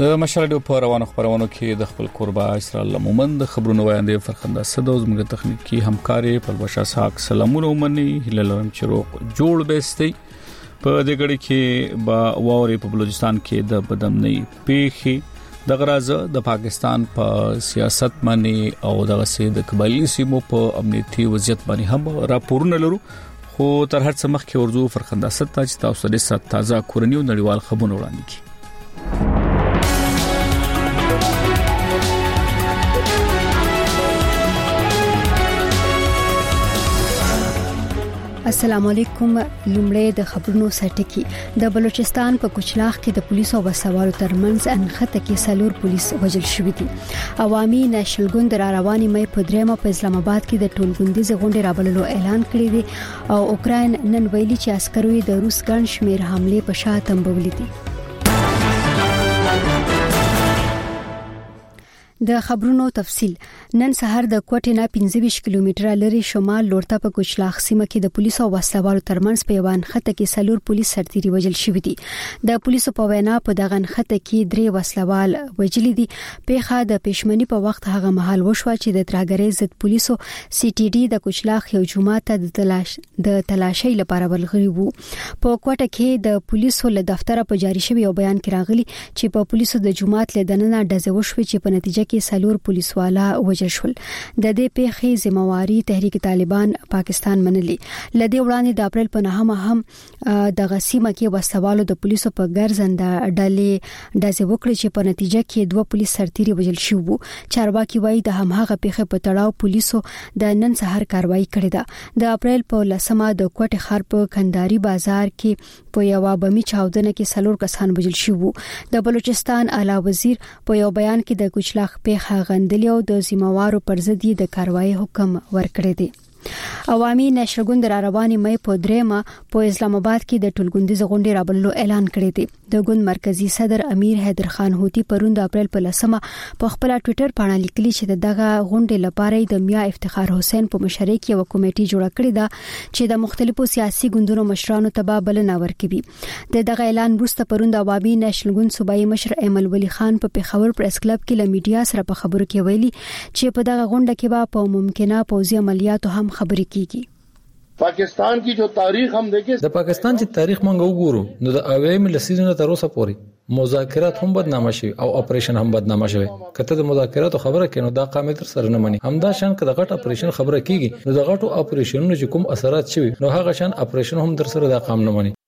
د مشرډو په روانو خبرونو کې د خپل قربا اسرائیل مومند خبرونه وړاندې فرخنده صدو زموږ تخنیکی همکاري پلوشا ساق سلامونه ومني هللم چروق جوړ بهستي په دې غړي کې با ووري په بلوچستان کې د بدامنۍ پیخي د غرازه د پاکستان په سیاست باندې او د غسې د قبایلی سیمو په امنیتي وضعیت باندې هم راپورونه لرو خو تر هر څه مخکې ورزو فرخنده صد تاسو د ست تازه کورنیو نړیوال خبرونه وړاندې کی السلام علیکم. لومړی د خبرونو سرټکی د بلوچستان په کوچلاخ کې د پولیسو او وسوالو ترمنځ انخته کې سلور پولیس وژل شوي دي. عوامي نېشنل ګوند را رواني مې په درېمه په اسلام آباد کې د ټولګوندیز غونډې رابللو اعلان کړی دی او اوکراین نن ویلي چې عسکرو د روس ګڼ شمېر حمله په شا تنبولې دي. د خبرونو تفصيل. نن سهار د کوټې نه 25 کیلومتره لري شمال لورته په کوچلاخ سیمه کې د پولیسو او وسوالو ترمنځ په یوان خطه کې سلور پولیس سرتيري وژل شوي دي. د پولیسو په وینا په دغه خطه کې 3 وسلوال وژل دي. پیښه د پښمنۍ په وخت هغه مهال وشو چې د ترګری ضد پولیسو سی ټي ډي د کوچلاخ یو جمعه ته د تلاشۍ لپاره ولغري وو. په کوټه کې د پولیسو له دفتر په جاری شوی یو بیان کې راغلی چې په پولیسو د جمعات له دننه ډزې وشوي چې په نتیجه کې سلور پولیسوالا وژل شول. د دې پیښې ذمہواری تحریک طالبان پاکستان منلي. لدې وړاندې د اپریل په 9 هم د غسیمه کې وسوالو د پولیسو په ګرځنده ډلې ډزې وکړې چې په نتیجه کې 2 پولیس سرتيري وژل شو. چارواکي وایي د هماغه پیښې په تړاو پولیسو د نن سهار کاروایی کړې ده. د اپریل په 10مه د کوټه خار په کنداري بازار کې په یو بمي چاودنه کې سلور کسان وژل شو. د بلوچستان اعلی وزیر په یو بیان کې د کوچلاخ پیښه غندلی او د ذمہوارو پر ضد د کاروایی حکم ورکړی دی. عوامي نېشنل ګوند را رواني مې په درېمه په اسلام آباد کې د ټولګوندیز غونډې رابللو اعلان کړی دی. د ګوند مرکزی صدر امیر حیدر خان هوتی پرون د اپریل په 10مه په خپل ټوئیټر باندې لیکلی چې دغه غونډې لپاره د میا افتخار حسین په مشرۍ کې یو کمیټه جوړه کړې ده چې د مختلفو سیاسي ګوندونو مشرانو ته بلنه ورکوي. دغه اعلان وروسته پرون د عوامي نېشنل ګوند صوبایي مشر ایمل ولی خان په پیښور پریس کلب کې له میډیا سره په خبرو کې ویلي چې په دغه غونډه کې په ممکنه پوځي عملیاتو هم خبرې کیږي. پاکستان کی جو تاریخ هم دیکھیں د پاکستان چې تاریخ مونږ وګورو نو د اویم لسیزونو تر اوسه پورې مذاکرات هم بدنامه شي او اپریشن هم بدنامه شي. کته د مذاکراتو خبره کینو دا قامه تر سره نه مني. همدا شان که د غټ اپریشن خبره کیږي نو د غټو اپریشنونو چې کوم اثرات شوي نو هغه شان اپریشن هم تر سره دا قام نه مني.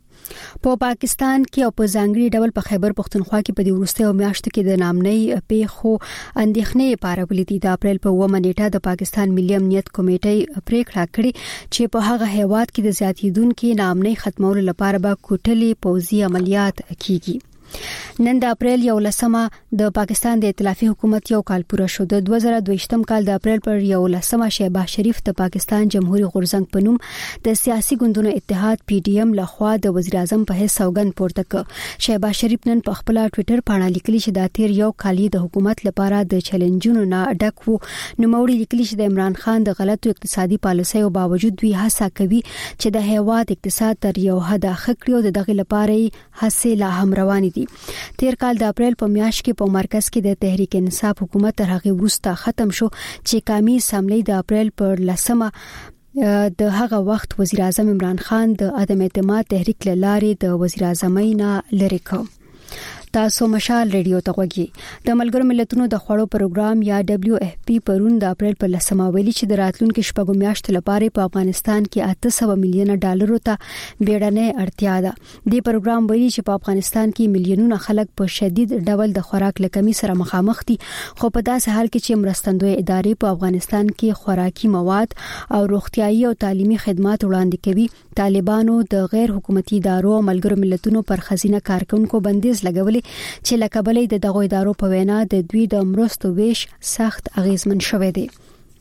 په پاکستان کې او په ځانګړي ډول په خیبر پختونخوا کې په دې وروستیو میاشتو کې د نامنۍ پیښو اندېښنې پارولې دي. د اپریل په 9 نیټه د پاکستان ملي امنیت کمیټې پریکړه کړې چې په هغه هیواد کې د زیاتیدونکو نامنۍ ختمولو لپاره به کوټلي پوځي عملیات کیږي. نن د اپریل 11مه د پاکستان د ائتلافي حکومت یو کال پوره شو. د 2022م کال د اپریل پر 11مه شهباز شریف د پاکستان جمهوریت غورځنګ په نوم د سیاسي ګوندونو اتحاد پی ډی ایم لخوا د وزیر اعظم په حیث سوګند پورته کړ. شهباز شریف نن په خپل ټوئیټر باندې لیکلی چې د تیر یو کال د حکومت لپاره د چیلنجونو نه ډک وو. نو موري لیکلی چې د عمران خان د غلطو اقتصادي پالیسیو باوجود دوی هڅه کوي چې د هیواد اقتصاد تر یو حد خکړو د دغه لپاره هڅې لا هم روانې دي. تیر کال د اپریل په میاشت کې په مرکز کې د تحریک انصاف حکومت تر هغه وروسته ختم شو چې قومي اسمبلی د اپریل پر 10مه د هغه وخت وزیر اعظم عمران خان د عدم اعتماد تحریک لارې د وزیر اعظمۍ نه لری کړ. تاسو مشال ریډیو ته غوږی. د ملګرو ملتونو د خوړو پروګرام یا دبليو اف پی پرون د اپریل په 10مه ویلي چې د راتلونکو شپږو میاشتو لپاره په افغانستان کې 800 میلیون ډالرو ته بیړنۍ اړتیا ده. د پروګرام ویلي چې په افغانستان کې میلیونونه خلک په شدید ډول د خوراک لکمۍ سره مخامخ دي خو په داسې حال کې چې مرستندوی ادارې په افغانستان کې خوراکي مواد او روغتيایي او تعلیمي خدمات وړاندې کوي. طالبانو د غیر حکومتي ادارو او ملګرو ملتونو پر خزینه کارکونکو بندیز لګولي چې لکبلې د دغه ادارو په وینا د دوی د مرستو ویش سخت اغیزمن شوی دی.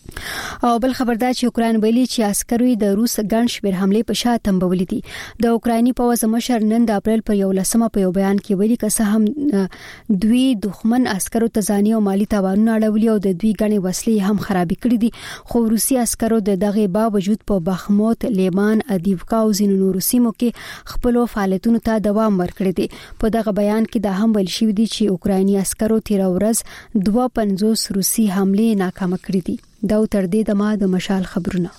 او بل خبردار چې اوکران ویلي چې عسکروي د روس ګڼ شمېر حمله په شا تنبولې دي. د اوکراني پوځ مشر نن د اپریل په 11 په یو بیان کې ویلي که څه هم دوی دښمن عسکرو ته ځاني او مالی تاوانونه اړولي او د دوی ګڼې وسلې هم خرابې کړې دي، خو روسي عسکرو د دغه باوجود په بخموت، لیمان، ادیوکا او ځینو نورو سیمو کې خپل فعالیتونو ته دوام ورکړی دی. په دغه بیان کې دا هم ویل شوی دی چې اوکراني عسکرو تیر ورځ 52 روسي حمله ناکام کړې دي. دا تر دې دمه د مشال خبرونه.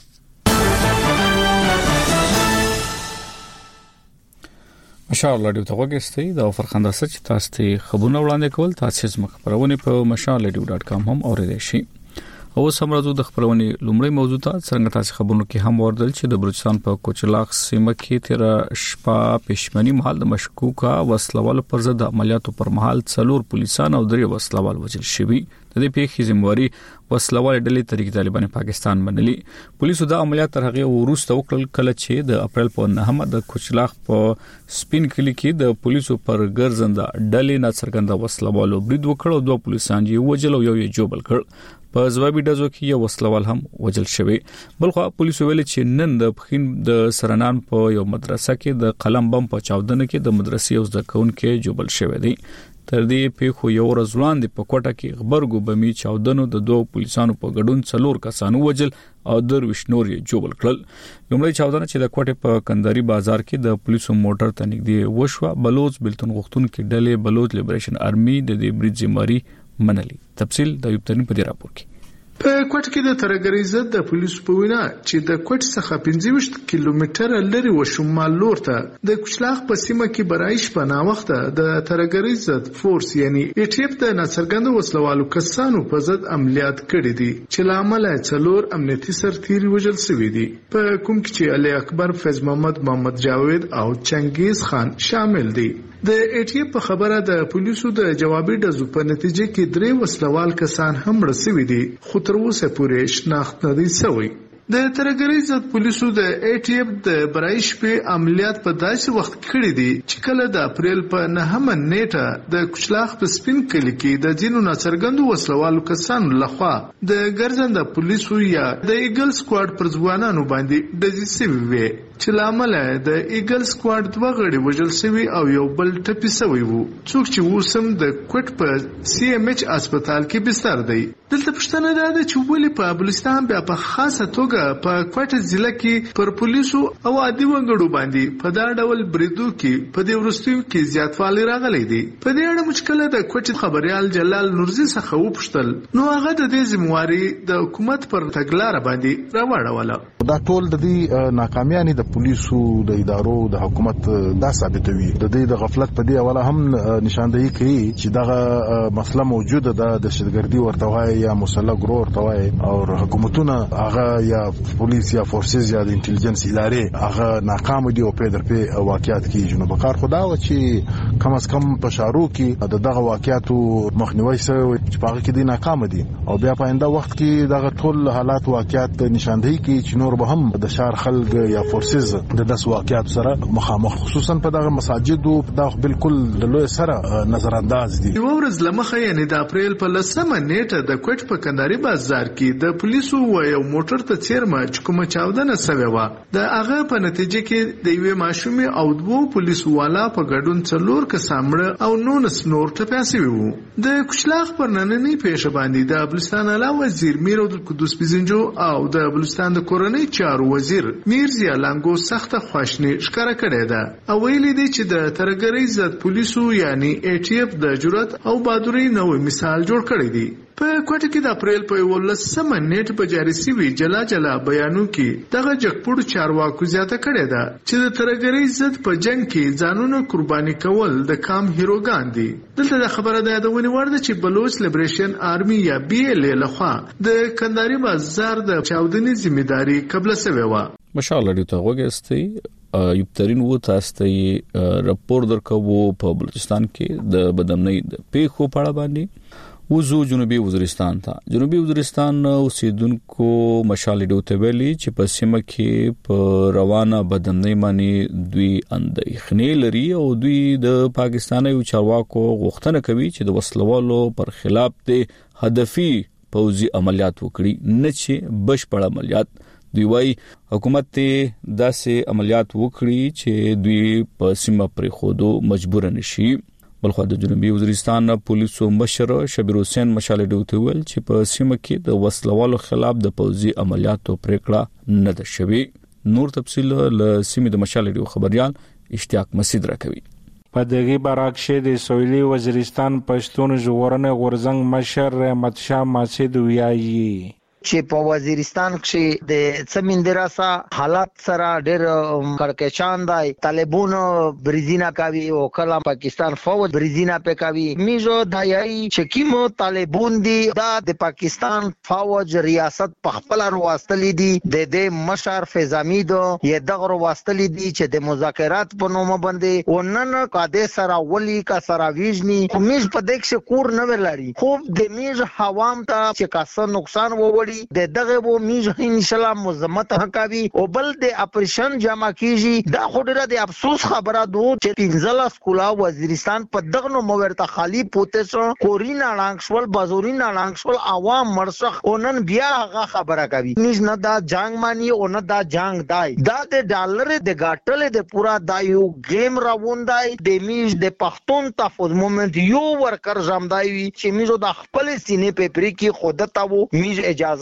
مشال رادیو ته وګورئ دا فرخنده سچ تاسو ته خبرونه وړاندې کول تاسو زما خبرونه په mashalradio.com هم اوریدئ شئ. او سمرازو د خبرونه لومړی موضوع ته څنګه تاسو خبرونه کې هم وردل چې د بلوچستان په کوچلاخ سیمه کې تیر شپه پښمنی محل د مشکوکا وسلوال پر ضد عملیاتو پر مهال 4 پولیسان او 3 وسلوال وژل شوي. د دې پیښې ذمہواری وسلوال ډلې طریق طالبان پاکستان منلي. پولیسو دا عملیات تر هغه وروسته وکړل کله چې د اپریل په 9 د کوچلاخ په سپین کلی کې د پولیسو پر ګرځنده ډلې ناڅرګنده وسلوالو برید وکړ او 2 پولیسان یې وژل او یو یې جوبل کړ. په ځوابي ډزو کې یو وسلوال هم وژل شوی. بلخو پولیسو ویل چې نن د پخین د سرنان په یو مدرسه کې د قلم بم په چاودنه کې د مدرسې او ځکهونکو جوبل شوی دی. تر دې پیښو یو ورځ وړاندې په کوټه کې خبرګو بمي چاودنو د 2 پولیسانو په ګډون 4 کسانو وژل او 2 نور یې جوبل کړل. لومړی چاودنه چې د کوټه په کنداري بازار کې د پولیسو موټر ته نږدې وشوه. بلوچ بلتون غختون کې ډلې بلوچ لیبریشن آرمي د دې برید ذمہواری منلي. تفصیل د یو ترین په دې راپور کې. په کوټ کې د ترګری ضد د پولیسو په وینا چې د کوټ څخه 25 کیلومتره لري و شمال لور ته د کوچلاخ په سیمه کې برایش په نا وخت د ترګری ضد فورس یعنی ایټیپ د ناڅرګند وسلوالو کسانو په ضد عملیات کړي دي چې لامل 4 امنیتي سرتیري وژل شوي دي، په کوم کې چې علي اکبر، فیض محمد جاوید او چنګیز خان شامل دي. د ایټیپ په خبره د پولیسو د جوابي ډزو په نتیجه کې 3 وسلوال کسان هم مړ شوي دي، خو تر اوسه پورې شناخت نه دي شوی. د ترګری ضد پولیسو د ایټیپ د برایش په عملیات په داسې وخت کړی دي چې کله د اپریل په 9 نیټه د کوچلاخ په سپین کلی کې د ځینو ناڅرګندو وسلوالو کسانو لخوا د ګرځنده پولیسو یا د ایګل سکواډ پر ځوانانو باندې ډزې شوې وي چې لامل د ایګل سکواډ 2 غړي وژل شوي او یو بل ټپي شوی وو، څوک چې وسم د کوټ په سی ام ایچ هسپتال کې بستر دی. دلته پښتنه ده چې ولې په بلوچستان بیا په خاصه توګه په کوټ ضلع کې پر پولیسو او عادي وګړو باندې په دا ډول بریدو کې په دې ورستیو کې زیاتوالی راغلی دی. په دې اړه مشکله د کوټ خبريال جلال نورزي څخه وپوښتل، نو هغه د دې ذمہواری د حکومت پر تګلارې باندې راوړوله. دا ټول د دې ناکامیانه د پولیسو د ادارو د حکومت دا ثابتوي. د دې د غفلت په دې اوله هم نشاندهي کوي چې دغه مسله موجوده ده، د شتګردي ورته وایي یا مسلح ګروه ورته وایي، او حکومتونه هغه یا پولیس یا فورسز یا د انټيليجنس ادارې هغه ناکام دي او په درپې واقعیت کې جنوب کار خدا و چې کم از کم په شارو کې دغه واقعیتو مخنیوي شوی چې هغه کې دي ناکام دي، او بیا په آینده وخت کې دغه ټول حالات واقعیت نشاندهي کوي چې نور به هم د شار خلک یا فورسز د داس واقعیت سره مخامخ، خصوصا په دغه مساجد او دا بالکل د لوی سره نظر انداز دي. یو ورځ لمخه یعنی د اپریل په 10 نیټه د کوټ په کنداري بازار کې د پولیسو و یو موټر ته چیرمه چې کومه چاودنه شوې و، د هغه په نتیجه کې د یوې ماشومې او 2 پولیسو والا په ګډون 4 کسان مړه او 9 نور ټپيان شوي وو. د کوچلاخ پر نننۍ پیښه باندې د بلوچستان اعلی وزیر میر عبدالقدوس بزنجو او د بلوچستان د کورنۍ چارو وزیر میر ضیا لنګو سخته خواشنی ښکاره کړې ده او ویلي دي چې د ترګری ضد پولیسو یعنی ایټیپ د جرأت او بهادرۍ نوې مثال جوړ کړی دی. په کوټه کې د اپریل په 11 نیټه په جاری شوی جلا بیانو کې دغه جګپوړ چارواکو زیاته کړې ده چې د ترګری ضد په جنگ کې ځانونه قرباني کول د کام هیروګان دي. دلته د خبره ده یادونه ورده چې بلوچ لیبریشن آرمي یا بي ال لخوا د کنداري بازار د چاودنې ذمہداري قبل شوی و. ماشاءالله دې ته وګورئ یو ترين و تاسو ته راپور درکوو په بلوچستان کې د بدامنۍ د پیښو په اړه باندې. وزو جنوبي وزیرستان اوسیدونکو مشال ډوته ویلي چې په سیمه کې په روانه بدامنۍ باندې دوی اندېښنې لري او دوی د پاکستاني چارواکو غوښتنه کوي چې د وسلوالو پر خلاف د هدفي پوځي عملیات وکړي نه چې بشپړ عملیات. دوی وايي حکومت ته داسې عملیات وکړي چې دوی په سیمه پرې خودو مجبور نشي. بلخو د جنوبي وزیرستان پولیسو مشر شبیر حسین مشال ډیو ویل چې په سیمه کې د وسلوالو خلاف د پوځي عملیاتو پریکړه نه ده شوې. نور تفصیل له سیمې د مشال ډیو خبريال اشتیاق مسعود راکوي. په دغه برعکس د سویلي وزیرستان پښتون ژغورنې غورزنګ مشر رحمت شاه ماسید ویایي چې په وزیرستان کې د سمندراسا حالات سره ډېر کړکېچان دی. طالبانو بریزینا کوي او کله پاکستان فوج بریزینا په کوي. میزو دایي چې کیمو طالبان دي د پاکستان فوج ریاست په خپل وروستلې دي د دې مشر فزامیدو یې دغه وروستلې دي چې د مذاکرات په نوم باندې ونن قاده سره ولي کا سره ویژني میز په دغه شکور نه ولري. خو د میز حوام ته چې کاسه نقصان ووري د دغه وو میز ان شاء الله مزمت حکاوي او بل د اپریشن جمع کیږي. دا خوري د افسوس خبره دو چې 15 سکولا وزیرستان په دغه نو ورته خالی پوتې سو کورینا لانګشول بازورینا لانګشول عوام مرسخ اونن بیا هغه خبره کوي. میز نه دا جنگ مانی او نه دا جنگ دای دا د ډالر د غاټل د پورا دایو گیم راوندای د میز د پښتون تفوز مومنت یو ورکر زمدای چې میزو د خپل سینې په پری کې خودت او میز اجازه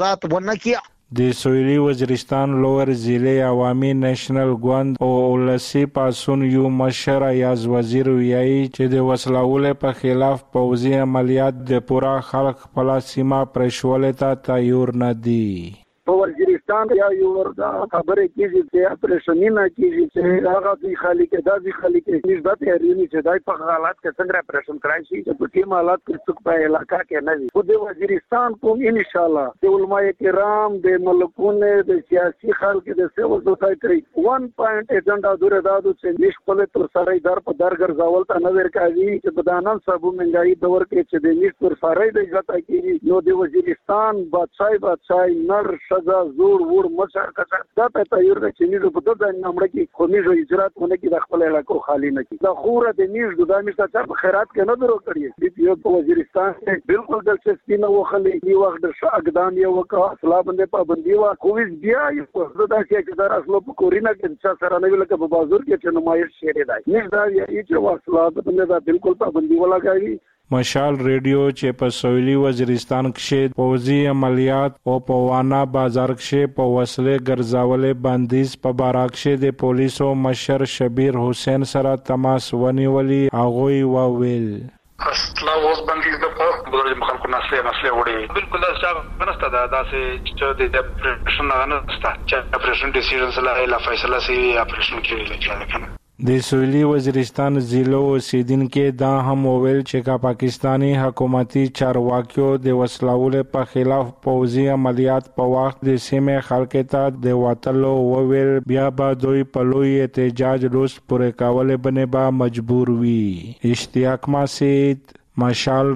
د سویلي وزیرستان لوور ضلع عوامي نېشنل ګوند او ولسی پاسون یو مشر ایاز وزیر ویایي چې د وسلوالو په خلاف پوځي عملیات د پورا خلک په سیمه پرېښول ته تیار نه دي. په وزیرستان یا یو وردا خبره کیږي چې اپریشن نه کیږي چې هغه د خالق د خالق نسبت هرینی چې دای په حالات کې څنګه اپریشن کړای شي چې په کوم حالات کې څوک په علاقہ کې نه وي. خو د وزیرستان کوم ان شاء الله د علماء کرام د ملکونه د سیاسي خلک د سیول سوسایټي 1 پوینټ ایجنډا دوره دادو چې نشپل تر سره در په درګر ځاول ته نه ورکاږي چې په دانان صاحب منګای دور کې چې د نشپل سره د عزت کیږي نو د وزیرستان بادشاہي نر زور ور مشر کسر دا ته تیار ده چې نیزو په دغه نمبر کې خمیزو اجرات ونه کې د خپل علاقو خالی نه کی. دا خوره د نیز د دامي څخه په خیرات کې نه درو کړی. د یو په وزیرستان کې بالکل د سپینه وخلې یو وخت د اقدام یو وکړه اصلا باندې پابندي وا کوویز بیا یو دا چې د اصلو په کورینا کې سره نه ویل کې په بازار کې چې نمایش شری دی. نه دا یې چې واصله باندې دا بالکل پابندي ولاګایي. مشال ریډیو چې په سویلي وزیرستان کې پوځي عملیات او په وانا بازار کې په وسلې ګرځولې بندیز په باراکشه د پولیسو مشر شبیر حسین سره تماس ونیولي. هغه وویل اصلا اوس بندیز د په خلکو نسله وړي بالکل دا بنسته دا چې د اپریشن نه نسته چې اپریشن ډیسیژن سره لا فیصله سي اپریشن کې د سویلي وزیرستان ضلع اوسیدونکو دا هم وویل چې پاکستانی حکومتي چارواکیو د وسلوالو په خلاف پوځي عملیات په وخت د سیمې خلکو ته د وټلو وویل بیا به دوی په لوی احتجاج روس پورې کول باندې به مجبور وي. اشتیاق مسعود مشال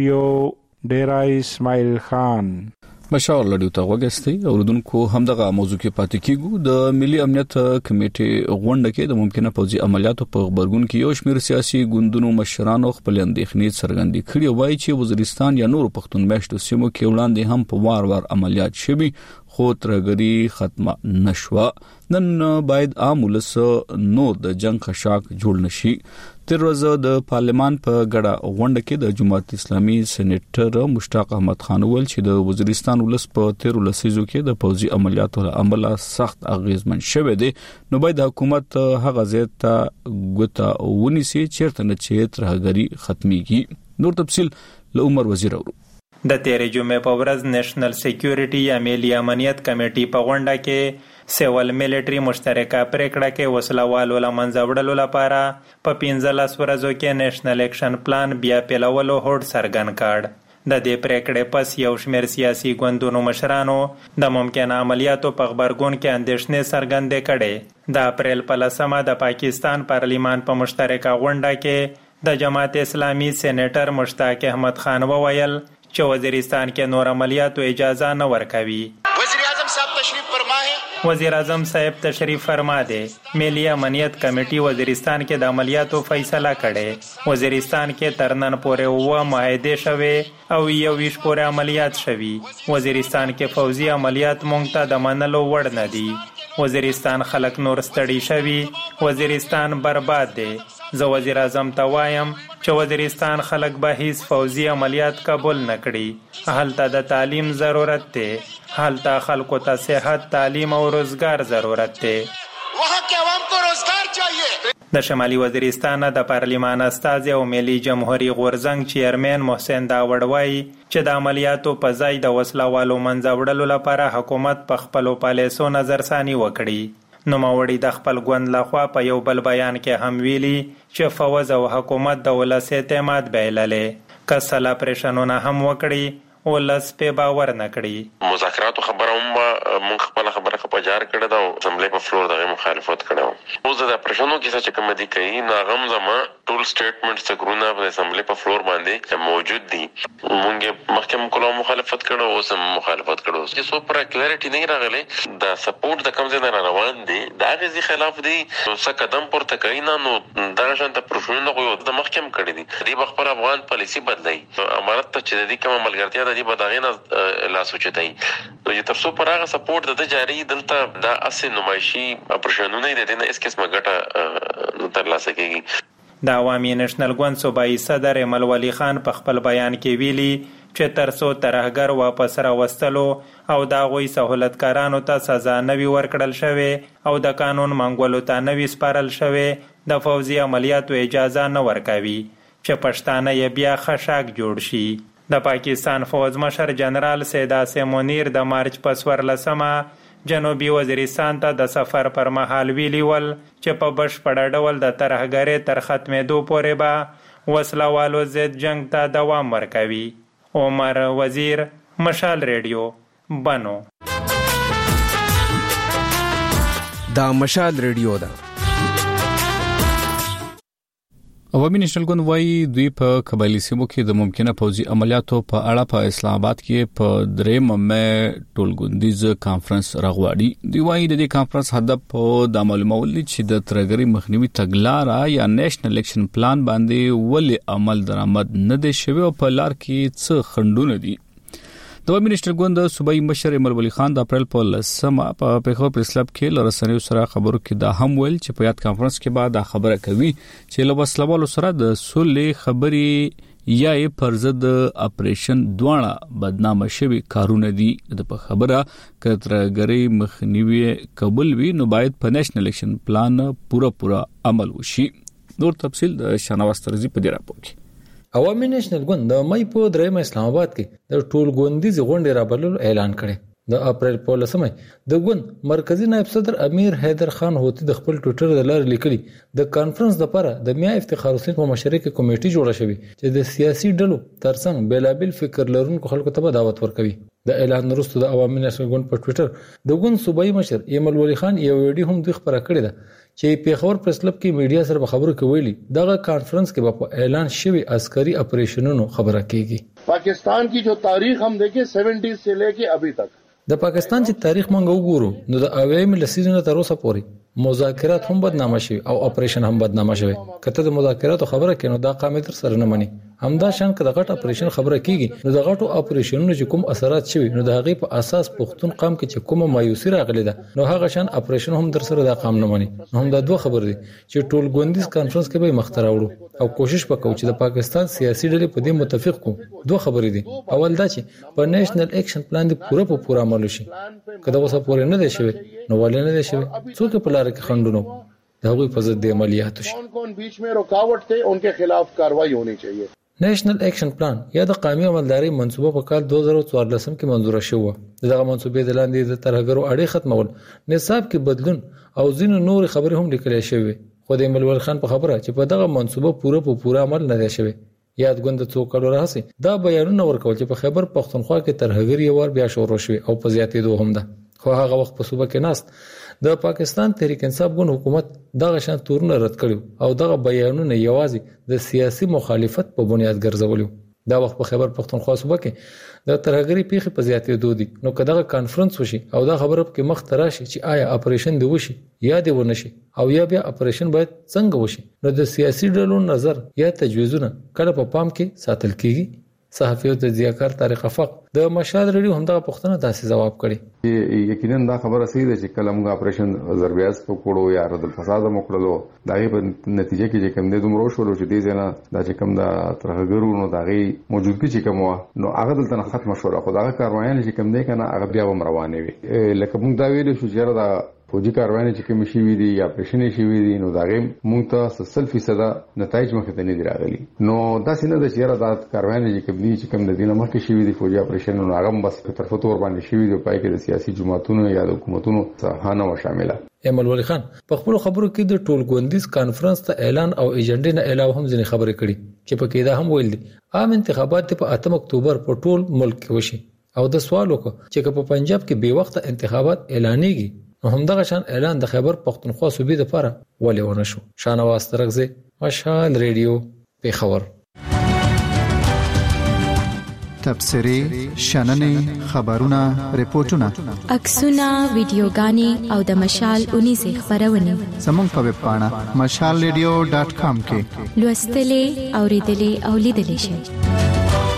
ریډیو ډیرا اسماعیل خان. مشال لډیو ته وګستي اوردونکو همدغه موضوع کې پاتې کیږو. د ملي امنیت کمیټې غونډه کې د ممکنه پوځي عملیاتو په خبرګون کې یو شمېر سیاسي ګوندونو مشرانو خپل اندېښنې څرګندې کړې وایي چې وزیرستان یا نور پښتون میشتو سیمو کې وړاندې هم په وار عملیات شوي خو ترګری ختمه نشوه. نن باید عام ولس نو د جنگ خشاک جوړ نشي. تر ورځ د پارلمان په غړه غونډه کې د جماعت اسلامي سېنیټر مشتاق احمد خان ول چې د وزیرستان ولس په 13 لسیزو کې د پوځي عملیاتو له امله سخت اغیزمن شوه دي نو باید حکومت هغه ځای ته ګوته ونیسي چیرته نه چې ترګری ختميږي. نور تفصيل له عمر وزیر اورو. د تیرې جمعې په ورځ نېشنل سکیورټي یا ملي امنیت کمیټې په غونډه کې سیول ملټري مشترکه پریکړه کې وسلوالو لمنځه وړلو لپاره په 15 ورځو کې نېشنل اکشن پلان بیا پیلولو هوډ څرګند کړ. د دې پریکړې پس یو شمېر سیاسي ګوندونو مشرانو د ممکنه عملیاتو په خبرګون کې اندېښنې څرګندې کړې. د اپریل په 10 د پاکستان پارلیمان په مشترکه غونډه کې د جماعت اسلامي سېنیټر مشتاق احمد خان وویل چې وزیرستان کې نور عملیاتو اجازه نه ورکوي. وزیر اعظم صاحب تشریف فرما ہے. وزیر اعظم صاحب تشریف فرما دی. ملی امنیت کمیټي وزیرستان کې د عملیاتو فیصله کړي. وزیرستان کې تر نن پورې 9 معاهده شوه او 21 پورې عملیات شوي. وزیرستان کې فوزي عملیات مونږ ته د منلو وړ نه دي. وزیرستان خلک نور ستړي شوي. وزیرستان برباد دی. زه وزیر اعظم ته وایم چې وزیرستان خلک به هیڅ فوزي عملیات قبول نکړي. هلته د تعلیم ضرورت دی. هلته خلکو ته صحت، تعلیم او روزګار ضرورت دی. وहाँ के عوام को रोजगार चाहिए. د شمالي وزیرستان د پارلیمان استازي او ملي جمهوریت غورزنګ چیرمن محسن داوړ وایي چې د عملیاتو په ځای د وسلوالو منځوړلو لپاره حکومت په خپلو پالیسو نظرثاني وکړي. نوموړي د خپل ګوند لخوا په یو بل بیان کې هم ویلي چې فوز او حکومت د ولس اعتماد بایللې. که سل اپریشنونه هم وکړي ولس په باور نه کړي. مذاکراتو خبره هم مونږ خپل خبره په جار کړه دا اسمبلی په فلور دغه مخالفت کړو. اوس د اپریشنونو کې څه کوم دي کوي ناغم زما ټول سټیټمنټس څنګه په اسمبلی په فلور باندې موجود دي. مونږ محکمه کوله مخالفت کړو او سم مخالفت کړو چې سو پر کلیریټي نه راغله. د سپورټ د کم ځای نه روان دي دا غزي خلاف دي. څه قدم پورته کوي نو دا شانته پروفیشنل غو د محکمه کړی دي. دی بخبر افغان پالیسی بدلای. امارت ته چې د کوم ملګرتیا د بداغینه لا سوچتای. نو چې تاسو پر هغه سپورټ د جاری دلته د اصل نمایشي پروفیشنل نه دي نه اس قسمه ګټه تر لاسه کیږي. د عوامي نېشنل ګوند صوبایي صدر امل ولی خان په خپل بیان کې ویلي چې ترڅو ترهګر واپس راوستلو او د هغوی سهولتکارانو ته سزا نوي ورکړل شوې او د قانون منګولو ته نوي سپارل شوې د فوزي عملیاتو اجازه نه ورکوي چې پښتانه یې بیا خشاک جوړ شي. د پاکستان فوج مشر جنرال سید عاصم منیر د مارچ په 14 جنوبي وزیرستان ته د سفر پر مهال ویلي ول چې په بشپړ ډول د ترهګرۍ تر ختمېدو پورې به وسلوالو ضد جنگ ته دوام ورکوي. عمر وزیر، مشال ریډیو، بنو. دا مشال ریډیو ده. عوامي نېشنل ګوند وايي دوی په قبایلی سیمو کې د ممکنه پوځي عملیاتو په اړه په اسلام آباد کې په 3 مې ټولګوندیز کانفرنس راغواړي. دوی وايي د دې کانفرنس هدف د معلومول دي چې د ترهګرۍ مخنیوي تګلارې یا نېشنل اکشن پلان باندې ولې عمل درآمد نه دي شوی او په لار کې څه خنډونه دي. د عوامي نېشنل ګوند صوبایي مشر امل ولی خان د اپریل په 10 په پیښو پریس کلب کې لرسنیو سره خبرو کې دا هم ویل چې په یاد کانفرنس کې بعد خبره کوي چې له وسلوالو سره د سولې خبري یا پر ضد اپریشن دواړه بدنامه شوی کارونه دي. د په خبره کترګری مخنیوي قبول وي نو باید په نېشنل اکشن پلان پورا عمل وشي. نور تفصیل د شناواز ترزی په دې راپور کې. عوامي نېشنل ګوند د مې په 3 اسلام آباد کې د ټولګوندیز غونډې رابللو اعلان کړي. د اپریل په 10 د ګوند مرکزی نائب صدر امیر حیدر خان هوتی د خپل ټویټر د لارې لیکلي د کانفرنس لپاره د میا افتخار حسین په مشرۍ کې کمیټه جوړه شوې چې د سیاسي ډلو ترڅنګ بیلابل فکر لرونکو خلکو ته دعوت ورکوي. د اعلان وروسته د عوامي نېشنل ګوند په ټویټر د ګوند صوبایي مشر امل ولی خان یو ویډیو هم دوی خبره کړې ده چې پیښور پریس کلب کې میډیا سره خبرو کې ویلي دغه کانفرنس کې په اعلان شوی عسکري اپریشنونو خبره کیږي. पाकिस्तान की जो तारीख हम देखें 70 से लेके अभी तक د پاکستان چې تاریخ مونږ وګورو نو د اوایمه لسیزونو تر اوسه پورې مذاکرات هم بدنامه شوي او اپریشن هم بدنامه شوي. کته د مذاکراتو خبره کینو دا قامت سره نه مني. همدا شان که د غټ اپریشن خبره کیږي نو د غټو اپریشنونو چې کوم اثرات شوي نو د هغه په اساس پښتون قام کې چې کومه مایوسی راغلی ده نو هغه شان اپریشن هم در سره د قام نه مني. هم دا دوه خبر دي چې ټول ګوندیز کانفرنس کې به مختار وړو او کوشش وکړو چې د پاکستان سیاسي ډلې په دې متفق کو. دوه خبرې دي. اول دا چې په نېشنل اکشن پلان دی پورا عمل شي. کله وسه پورې نه دی شوی نو ولې نه دی شوی څوک په لار کې خندونو دا غوي په ضد عملیاتو شي. कौन बीच में रुकावट थे उनके खिलाफ कार्रवाई होनी चाहिए. نېشنل اکشن پلان یا د قومي عملداري منصوبه په کال 2014 کې منظور شوه. دغه منصوبې د لاندې د ترهګرو اړې ختمول، نصاب کې بدلون او ځینو نور خبرې هم لیکل شوې. خو د ملول خان په خبره چې په دغه منصوبه پورا عمل نه دی شوی. یاد غوند څو کلو راځي دا بیانونه ورکول چې په خیبر پختونخوا کې ترهګر یو ور بیا شروع شوی او په زیاتېدو هم ده. خو هغه وخت په صوبه کې ناست د پاکستان تحریک انصاف ګوند حکومت دغه شان تورونه رد کړو او دغه بیانونه یوازې د سیاسي مخالفت په بنیاد ګرځولو. دا وخت په خیبر پختونخوا صوبه کې د ترهګری پیښې په زیاتې دودي نو کداغه کانفرنس وشي او دا خبره کې مخ تراشي چې آیا اپریشن دی وشي یا دی ونشي او یا بیا اپریشن باید څنګه وشي نو د سیاسي ډلو نظر یا تجویزونه کله په پام کې ساتل کیږي صحافي او تجزیه‌کار طارق افق د مشال ریډیو همدغه پوښتنه تاسو جواب کړي یقینا دا خبره صحیح ده چې کله موږ اپریشن ضربیاز په کوړو یا رد الفساد مکړلو دغه په نتیجه کې چې کوم د دومره شروع چې دي ځنه دا چې کوم د ترهګرو نو دغه موجودګي چې کوم نو هغه دلته ختم شو خو دغه کاروایان چې کوم دی کنه هغه بیا هم روانه وي لکه موږ دا ویل شو چې دا فوجي کاروان چې کوم شي وی دي یا اپریشن شي وی دي نو داغه مونږ ته 100% نتایج مخ ته نه دی راغلي نو دا څنګه د چیرې د کاروان چې کوم د دینه مخ شي وی دي فوجي اپریشن نو هغه بس په طرف تور باندې شي وی دي پای کې د سیاسي جماعتونو یا د حکومتونو څخه نه شامله ایمل ولی خان په خپل خبرو کې د ټولګوندیز کانفرنس ته اعلان او ایجنډا نه علاوه هم ځنې خبرې کړي چې په کې دا هم ویل دي عام انتخابات په 8 اکتوبر په ټول ملک کې وشي او د سوال وکړه چې په پنجاب کې به وخت انتخابات اعلانېږي نو همدغه شان اعلان د خیبر پختونخوا صوبې لپاره ولې ونه شو شانواز ترغزه مشال ریډیو پیښور تبصري شننې خبرونه ریپورتونه عکسونه ویډیوګانې او د مشال 19 خبرونه زموږ په ویب پاڼه mashalradio.com کې لوستلې اوریدلې او لیدلې شئ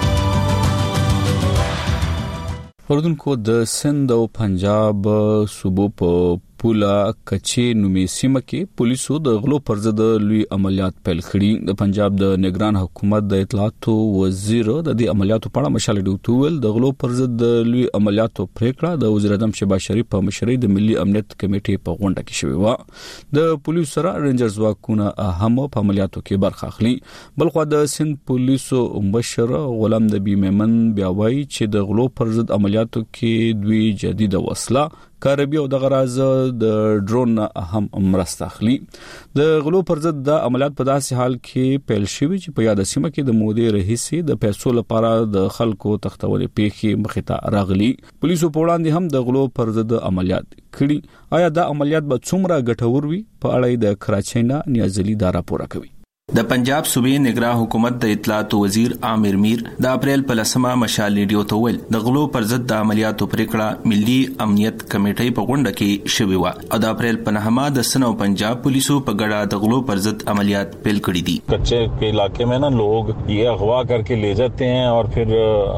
اوردونکو د سند او پنجاب صوبو په پولا کچې نومي سیمه کې پولیسو د غلو پر ضد لوی عملیات پیل کړي د پنجاب د نگران حکومت د اطلاعاتو وزیر د دې عملیاتو په اړه مشال ډیوټول د غلو پر ضد لوی عملیاتو پریکړه د وزیر اعظم شهباز شریف په مشرۍ د ملي امنیت کمیټې په غونډه کې شوې و د پولیسو سره رینجرز واکونه هم په عملیاتو کې برخه اخلي بلخو د سند پولیسو مشر غلام نبی میمن بیا وایي چې د غلو پر ضد عملیاتو کې دوی جدید وسله کاربي او د غراز د ډرون هم مرسته اخلي د غلو پر ضد د عملیات په داسې حال کې پیل شوی چې په یاد سیمه کې د مودې رئیسي د پیسو لپاره د خلکو تختولې پیښې مخته راغلي پولیسو په وړاندې هم د غلو پر ضد عملیات کړي آیا دا عملیات به څومره ګټور وي په اړه د کراچۍ نه نیازلي دا راپور کوي د پنجاب صوبې نگران حکومت د اطلاعات وزیر عامر میر د اپریل په 10مه مشال ریډیو ته ویل د غلو پر ضد د عملیاتو پریکړه ملي امنیت کمیټې په غونډه کې شوې و او د اپریل په 9مه د سن او پنجاب پولیسو په ګډه د غلو پر ضد عملیات پیل کړي دي کچے کے علاقے میں نا لوگ یہ اغوا کر کے لے جاتے ہیں اور پھر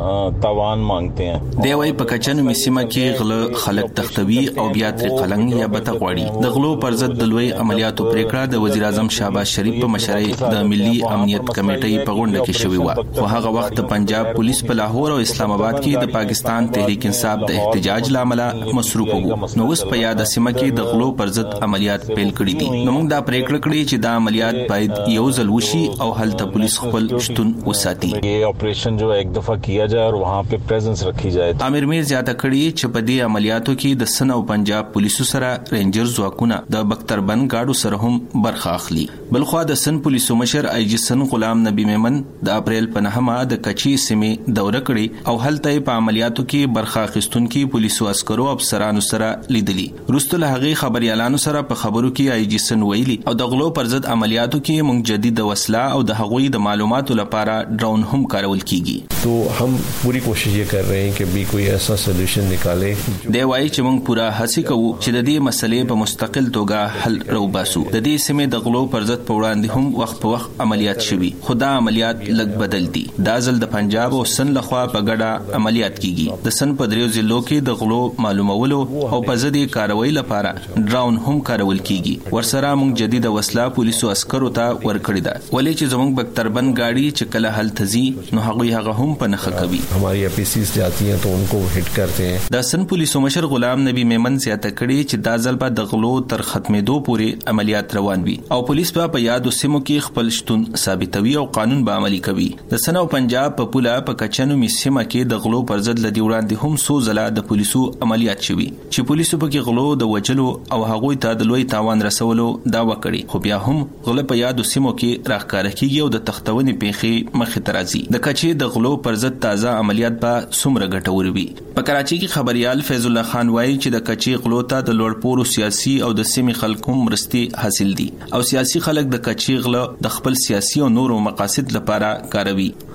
تاوان مانگتے ہیں دی وای په کچن مسیمه کې غل خلک تختوی او بیا تر قلنګ یا بتغواړي د غلو پر ضد د لوی عملیاتو پریکړه د وزیر اعظم شهباز شریف په مشرۍ د ملي امنیت کمیټې په غونډه کې شوې و خو هغه وخت پنجاب پولیس په لاهور او اسلام آباد کې د پاکستان تحریک انصاف د احتجاج لامل مصروف وو نو اوس په یاد سیمه کې د غلو پر ضد عملیات پیل کړي دي نو موږ دا پریکړه کړې چې دا عملیات باید یو ځل وشي او هلته پولیس خپل شتون وساتي یہ آپریشن جو ایک دفعہ کیا جائے اور وہاں پہ پریزنس رکھی جائے امیر میر زیاته کړي چې په دې عملیاتو کې د سن او پنجاب پولیسو سره رینجرز واکونه د بختربند گاډو سره هم برخه اخلي بلخو د سن پولیسو مشر آی جی سن غلام نبی میمن د اپریل په 9مه د کچې سیمې دوره کړې او هلته په عملیاتو کې برخه اخیستونکو پولیسو عسکرو افسرانو سره لیدلي وروسته له هغه خبريالانو سره په خبرو کې آی جی سن ویلي او د غلو پر ضد عملیاتو کې موږ جدید وسله او د هغوی د معلوماتو لپاره ډرون هم کارول کیږي تو हम पूरी कोशिश ये कर रहे हैं कि भी कोई ऐसा सोल्यूशन निकाले دی وایي چې موږ پوره هڅه کوو چې د دې مسلې په مستقل توګه حل راوباسو د دې سیمې د غلو پر ضد په وړاندې هم وخت په وخت عملیات شوي خدا عملیات لګ بدل دي دا ځل د پنجاب او سن لخوا په ګډه عملیات کیږي د سن په دریو ضلعو کې د غلو معلومولو او په ضد کاروي لپاره ډرون هم کارول کیږي ورسره موږ جدید وسله پولیسو عسکرو ته ورکړی ده ولې چې زموږ بختربند گاډي چې کله حل تزي نو هغه هم په نخ کوي हमारी एपीसीज जाती हैं तो उनको हिट करते हैं د سن پولیسو مشر غلام نبی میمن زیاته کړي چې دا ځل به د غلو تر ختمېدو پورې عملیات روان وي او پولیس په یادو سیمو کې خپل شتون ثابتوي او قانون به عملي کوي د سن او پنجاب په پولا په کچنو میسیمه کې د غلو پر ضد لدی وړاندې هم سو زلا د پولیسو عملیات شوي چې پولیسو په کې غلو د وجلو او هغوی ته د لوی تاوان رسولو داوا کړي خو بیا هم غله په یادو سیمو کې راخکاره کیږي او د تختونې پیښې مخې ته راځي د کچې د غلو پر ضد تازه عملیات به څومره ګټور وي په کراچۍ کې خبريال فیض الله خان وایي چې د کچې غلو ته د لوړپوړو سیاسي او د سیمې خلکو مرستي حاصل دي او سیاسي خلک د کچې غله د خپل سیاسي او نورو مقاصد لپاره کاروي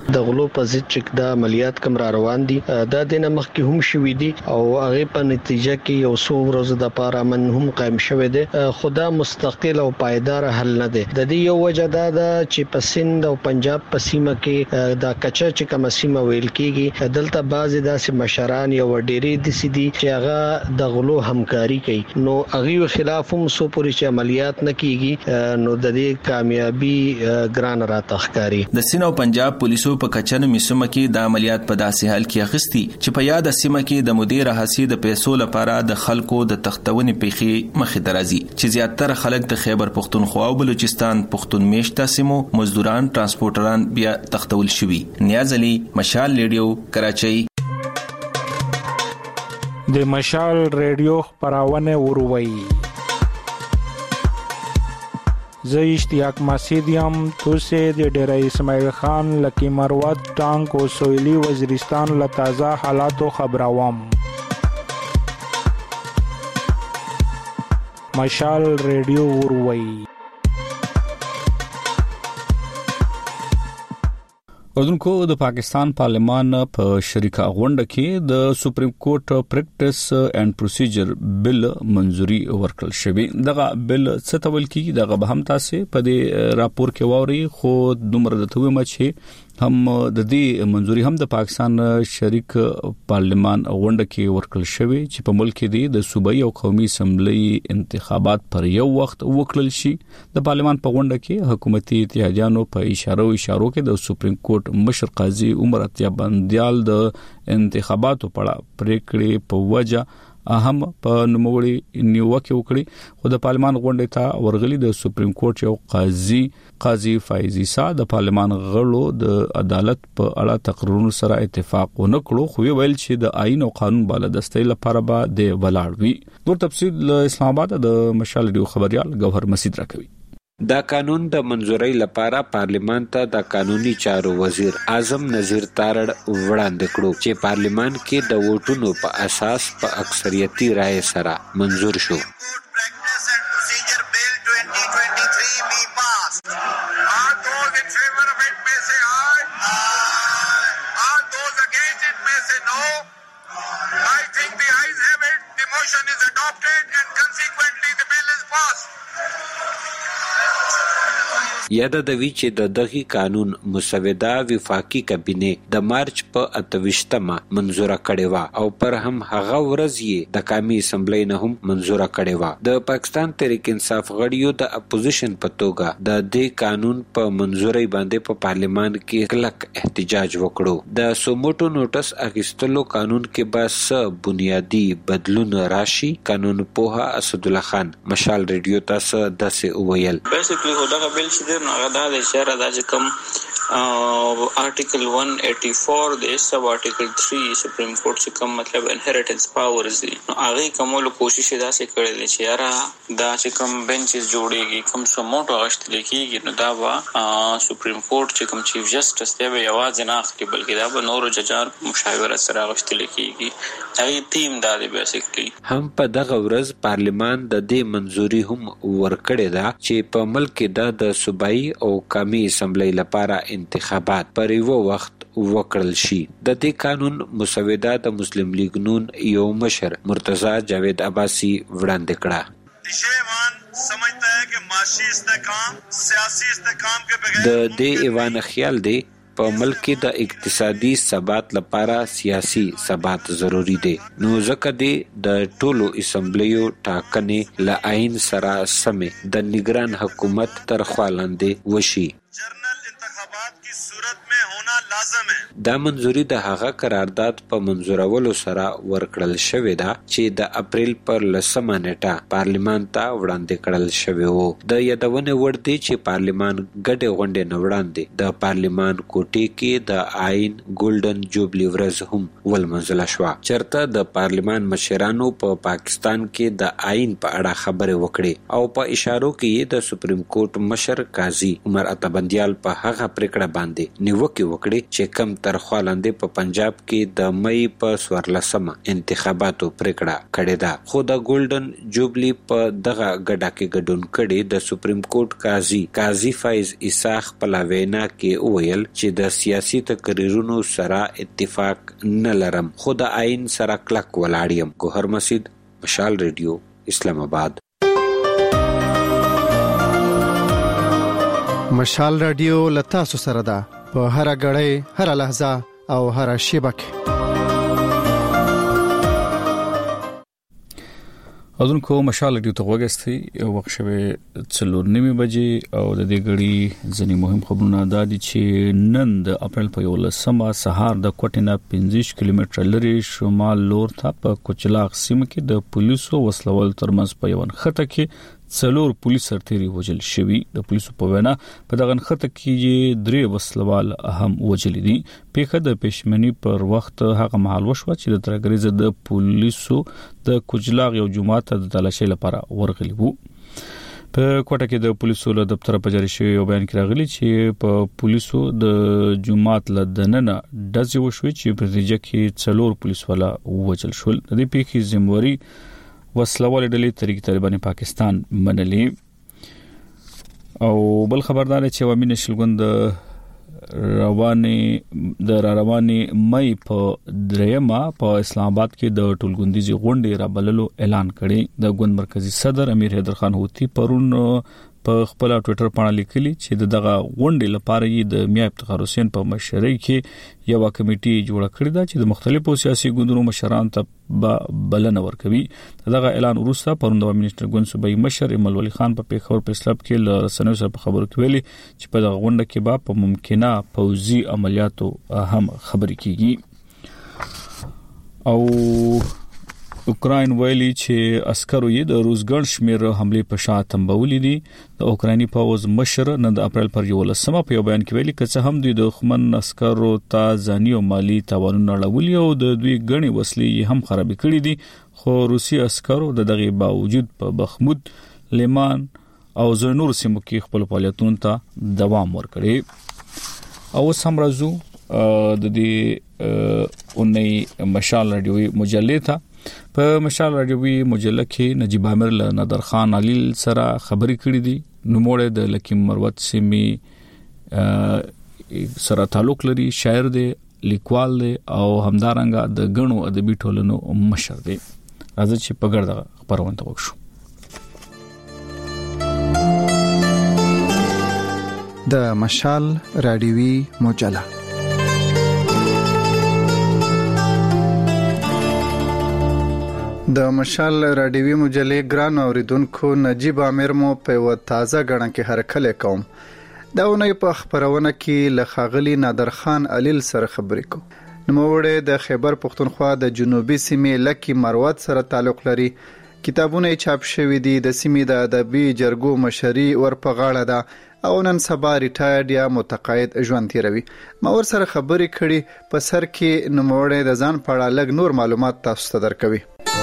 د غلو په ضد چې د عملیات کم را روان دي دا د مخکې هم شوې دي او هغه په نتیجه کې یو څو ورځې د پاره من هم قائم شوه دي. خدا مستقل او پایدار حل نه دي. د دې یو وجه دا ده چې په سند او پنجاب په سیمه کې دا کچا چې کوم سیمه ویل کیږي دلته بعضی داسې مشران یو ډېری د سدي چې هغه د غلو همکاري کوي نو هغه خلاف هم سو پوری چې عملیات نه کیږي نو د دې کامیابی ګران را تخکاری. د سند او پنجاب پولیسو په کچن میسمه کې د عملیات په داسې حال کې اخیستي چې په یاد سیمه کې د مدیر حسی د پیسو لپاره د خلکو د تختونې پیخي مخې درازي چې زیاتره خلک د خیبر پختونخوا او بلوچستان پختون میشته سیمو مزدوران ترانسپورټران بیا تختول شوي. نیاز علي، مشال ریډیو، کراچۍ. د مشال ریډیو خبرونه وروي. زه اشتیاق مسیدیم توسه د ډیره اسماعیل خان لکی مروت ټانک او سویلی وزیرستان له تازه حالاتو خبروم. مشال ریډیو وروي. اردوونکو د پاکستان پارلمان په شریکه غونډه کې د سپریم کورټ پریکټس اینڈ پروسیجر بل منځوري ورکړل شوی. دغه بل څه تول کیږي دغه به هم تاسو په دې راپور کې ووري خو دومره د توې مچ هم د دې منځوري هم د پاکستان شریک پارلمان غونډه کې ورکړل شوی چې په ملک کې د صوبایي او قومي اسمبلی انتخابات پر یو وخت وکړل شي. د پارلمان په غونډه کې حکومتي اتحادیانو په اشارو کې د سپریم کورټ مشر قاضي عمر عطیه بندیال د انتخاباتو په اړه پریکړې په وجه اهم په نوموړي نیوکه وکړي. خو د پارلمان غونډې ته ورغلي د سپریم کورټ یو قاضي فایز عیسی د پارلمان غړو د عدالت په اړه تقریرونو سره اتفاق ونه کړو خو ویل چې د آئین او قانون بالادستۍ لپاره به د ولاړ وي. نور تفصیل اسلام آباد د مشال ریډیو خبريال گوهر مسید راکوي. دا قانون د منځورۍ لپاره پارلیمان ته د قانوني چارو وزیر اعظم نذیر تارړ وړاندې کړو چې پارلیمان کې د ووټونو په اساس په اکثریتي رائے سره منظور شو. یاد د وی چې د دغه قانون مسوده وفاقي کابینه د مارچ په 28مه منزوره کړې و او پر هم هغه ورځ یې د قومي اسمبلی نه هم منزوره کړې و. د پاکستان تحریک انصاف غړیو د اپوزیشن په توګه د دې قانون په منزورۍ باندې په پارلیمان کې کلک احتجاج وکړو. د سوموټو نوټس اخیستلو قانون کې به بنیادی بدلون راشي. قانون پوها اسد الله خان مشال ریډیو تاسو داسې وویل. بیسیکلی هغه بل چې هغه د اشاره د کوم آرټیکل 184 د سب آرټیکل 3 سپریم کورټ چې کوم مطلب انهریټنس پاورز دي هغه کومولو کوشش داسې کړی دی چې یاره دا چې کوم بنچز جوړیږي کوم سموټو غشتل کیږي نو دا به سپریم کورټ چې کوم چیف جسټس دی به یوازې نه اخلي بلکې دا به نورو ججان مشاوره سره غشتل کیږي. هغه ټیم دا دی بیسیکلی. هم په دغه ورځ پارلیمان د دې منځوري هم ورکړې ده چې په ملک کې د صوبایي او قومي اسمبلی لپاره انتخابات پر یو وخت وکړل شي. د دې قانون مسوده د مسلم لیگ نون یو مشر مرتضی جاوید عباسی وړاندې کړه. سمجھتا ہے کہ معاشی استحکام سیاسی استحکام کے بغیر د دې ایوان خیال دی په ملک کې د اقتصادي ثبات لپاره سیاسي ثبات ضروری دی نو ځکه دی د ټولو اسمبلیو ټاکنې له آئین سره سمې د نگران حکومت تر خوا لاندې وشي. دا منځوري د هغه قرارداد په منځورولو سره ورکړل شوې ده چې د اپریل پر 10مه نیټه پارلیمان ته وړاندې کړل شوی وو. د یادونه ور دي چې پارلیمان ګډه غونډه نه وړاندې د پارلیمان کوټې کې د آئین ګولډن جوبلی ورځ هم ولمنځل شو چرته د پارلیمان مشرانو په پاکستان کې د آئین په اړه خبرې وکړې او په اشارو کې د سپریم کورټ مشر قاضي عمر عطیه بندیال په هغه پریکړه باندې نیوکه وکړي چې کم ترخوا لاندې په پنجاب کې د مئی په 14 انتخاباتو پریکړه کړې ده. خو د ګولډن جوبلی په دغه ګډه کې ګډون کړي د سپریم کورټ قاضي فایز اساق په وینا کې وویل چې د سیاسي تقریرونو سره اتفاق نه لرم خو د آئین سره کلک ولاړ یم. ګوهر مسعود، مشال ریډیو، اسلام آباد. مشال رادیو لتا سره ده په هر غړې هر لحظه او هر شیبه کې. اذن کو مشال رادیو ته وګستي یو وخت شوه 4:30 بجې او د دې غړي ځنی مهم خبرونه دادي چې نن د اپریل په 11 سهار د کوټینا 15 کیلومتر لري شمال لور ته په کوچلاغ سیمه کې د پولیسو وسلوال ترمنځ په یو خطه کې 4 پولیس سرتيري وجل شوی. د پولیسو په وینا په دغه خطه کې 3 وسلوال هم وجل دي. پیښه د پښمنی پر وخت هغه مهال وشو چې د ترګریزه د پولیسو د کوچلاغ یو جماعت د تلاشي لپاره ورغلي وو. په کوټه کې د پولیسو له دفتر په جاري شوی یو بیان کې راغلی چې په پولیسو د جماعت له دننه دځي وشوي چې په نتیجه کې 4 پولیس والا وجل شول. د دې پیښې ذمہواری وسلوال ډلې تحریک طالبان پاکستان منلي. او بل خبردار چې عوامي نشلګوند رواني مئی په درېما په اسلام آباد کې د ټولګوندیزي غونډې را بللو اعلان کړي. د ګوند مرکزی صدر امیر حیدر خان هوتی پرون په خپل ټوئیټر باندې لیکلي چې دغه غونډې لپاره یې د میا افتخار حسین په مشرۍ کې یو کمیټي جوړه کړې ده چې د مختلفو سیاسي ګوندونو مشران ته بلنه ورکوي. دغه اعلان وروسته پرون د منیسټر ګوند صوبایي مشر امل ولی خان په پیښور پریس کلب کې له رسنیو سره په خبرو کې ویلي چې په دغه غونډه کې به په ممکنه پوځي عملیاتو هم خبرې کیږي. او اوکراین ویلي چې عسکرو یې د روزګان شمیر حمله په شا تنبولې دي. د اوکرایني پوځ مشر نن د اپریل پر 11 په یو بیان کې ویلي چې هم دوی د خمن عسکرو ته ځاني او مالی تاوانونه اړولي او د دوی غني وسلې هم خراب کړې دي. خو روسي عسکرو د دغه باوجود په بخمود، لیمان او زنور سیمو کې خپل فعالیتونو ته دوام ورکړي. او سمرازو د دې اونۍ مشال رادیوي مجلې ته په مشال رادیوي مجله کې نجیب عامر له نادر خان علي سره خبرې کړې دي. نوموړی د لکیم مروت سیمې سره تعلق لري، شاعر دی، لیکوال دی او همدارنګه د غنو ادبي ټولنو مشر دی. راځي چې په ګرځه خبرونه وکړو. د مشال رادیوي مجله د مشال رادیوي مجلې ګران اوریدونکو، نجیب عامر مو په یو تازه غړن کې هرکله کوم. دا ونې په خبرونه کې له خاغلی نادر خان علیل سره خبرې کوم. نوموړی د خیبر پختونخوا د جنوبي سیمې لکی مروت سره تعلق لري. کتابونه چاپ شوي دي. د سیمې د ادبي جرګو مشري ورپه غاړه ده او نن سبا ریټایر یا متقاعد ژوند تیروي. ما ور سره خبرې کړي. په سر کې نوموړی د ځان په اړه لږ نور معلومات تاسو ته درکوي.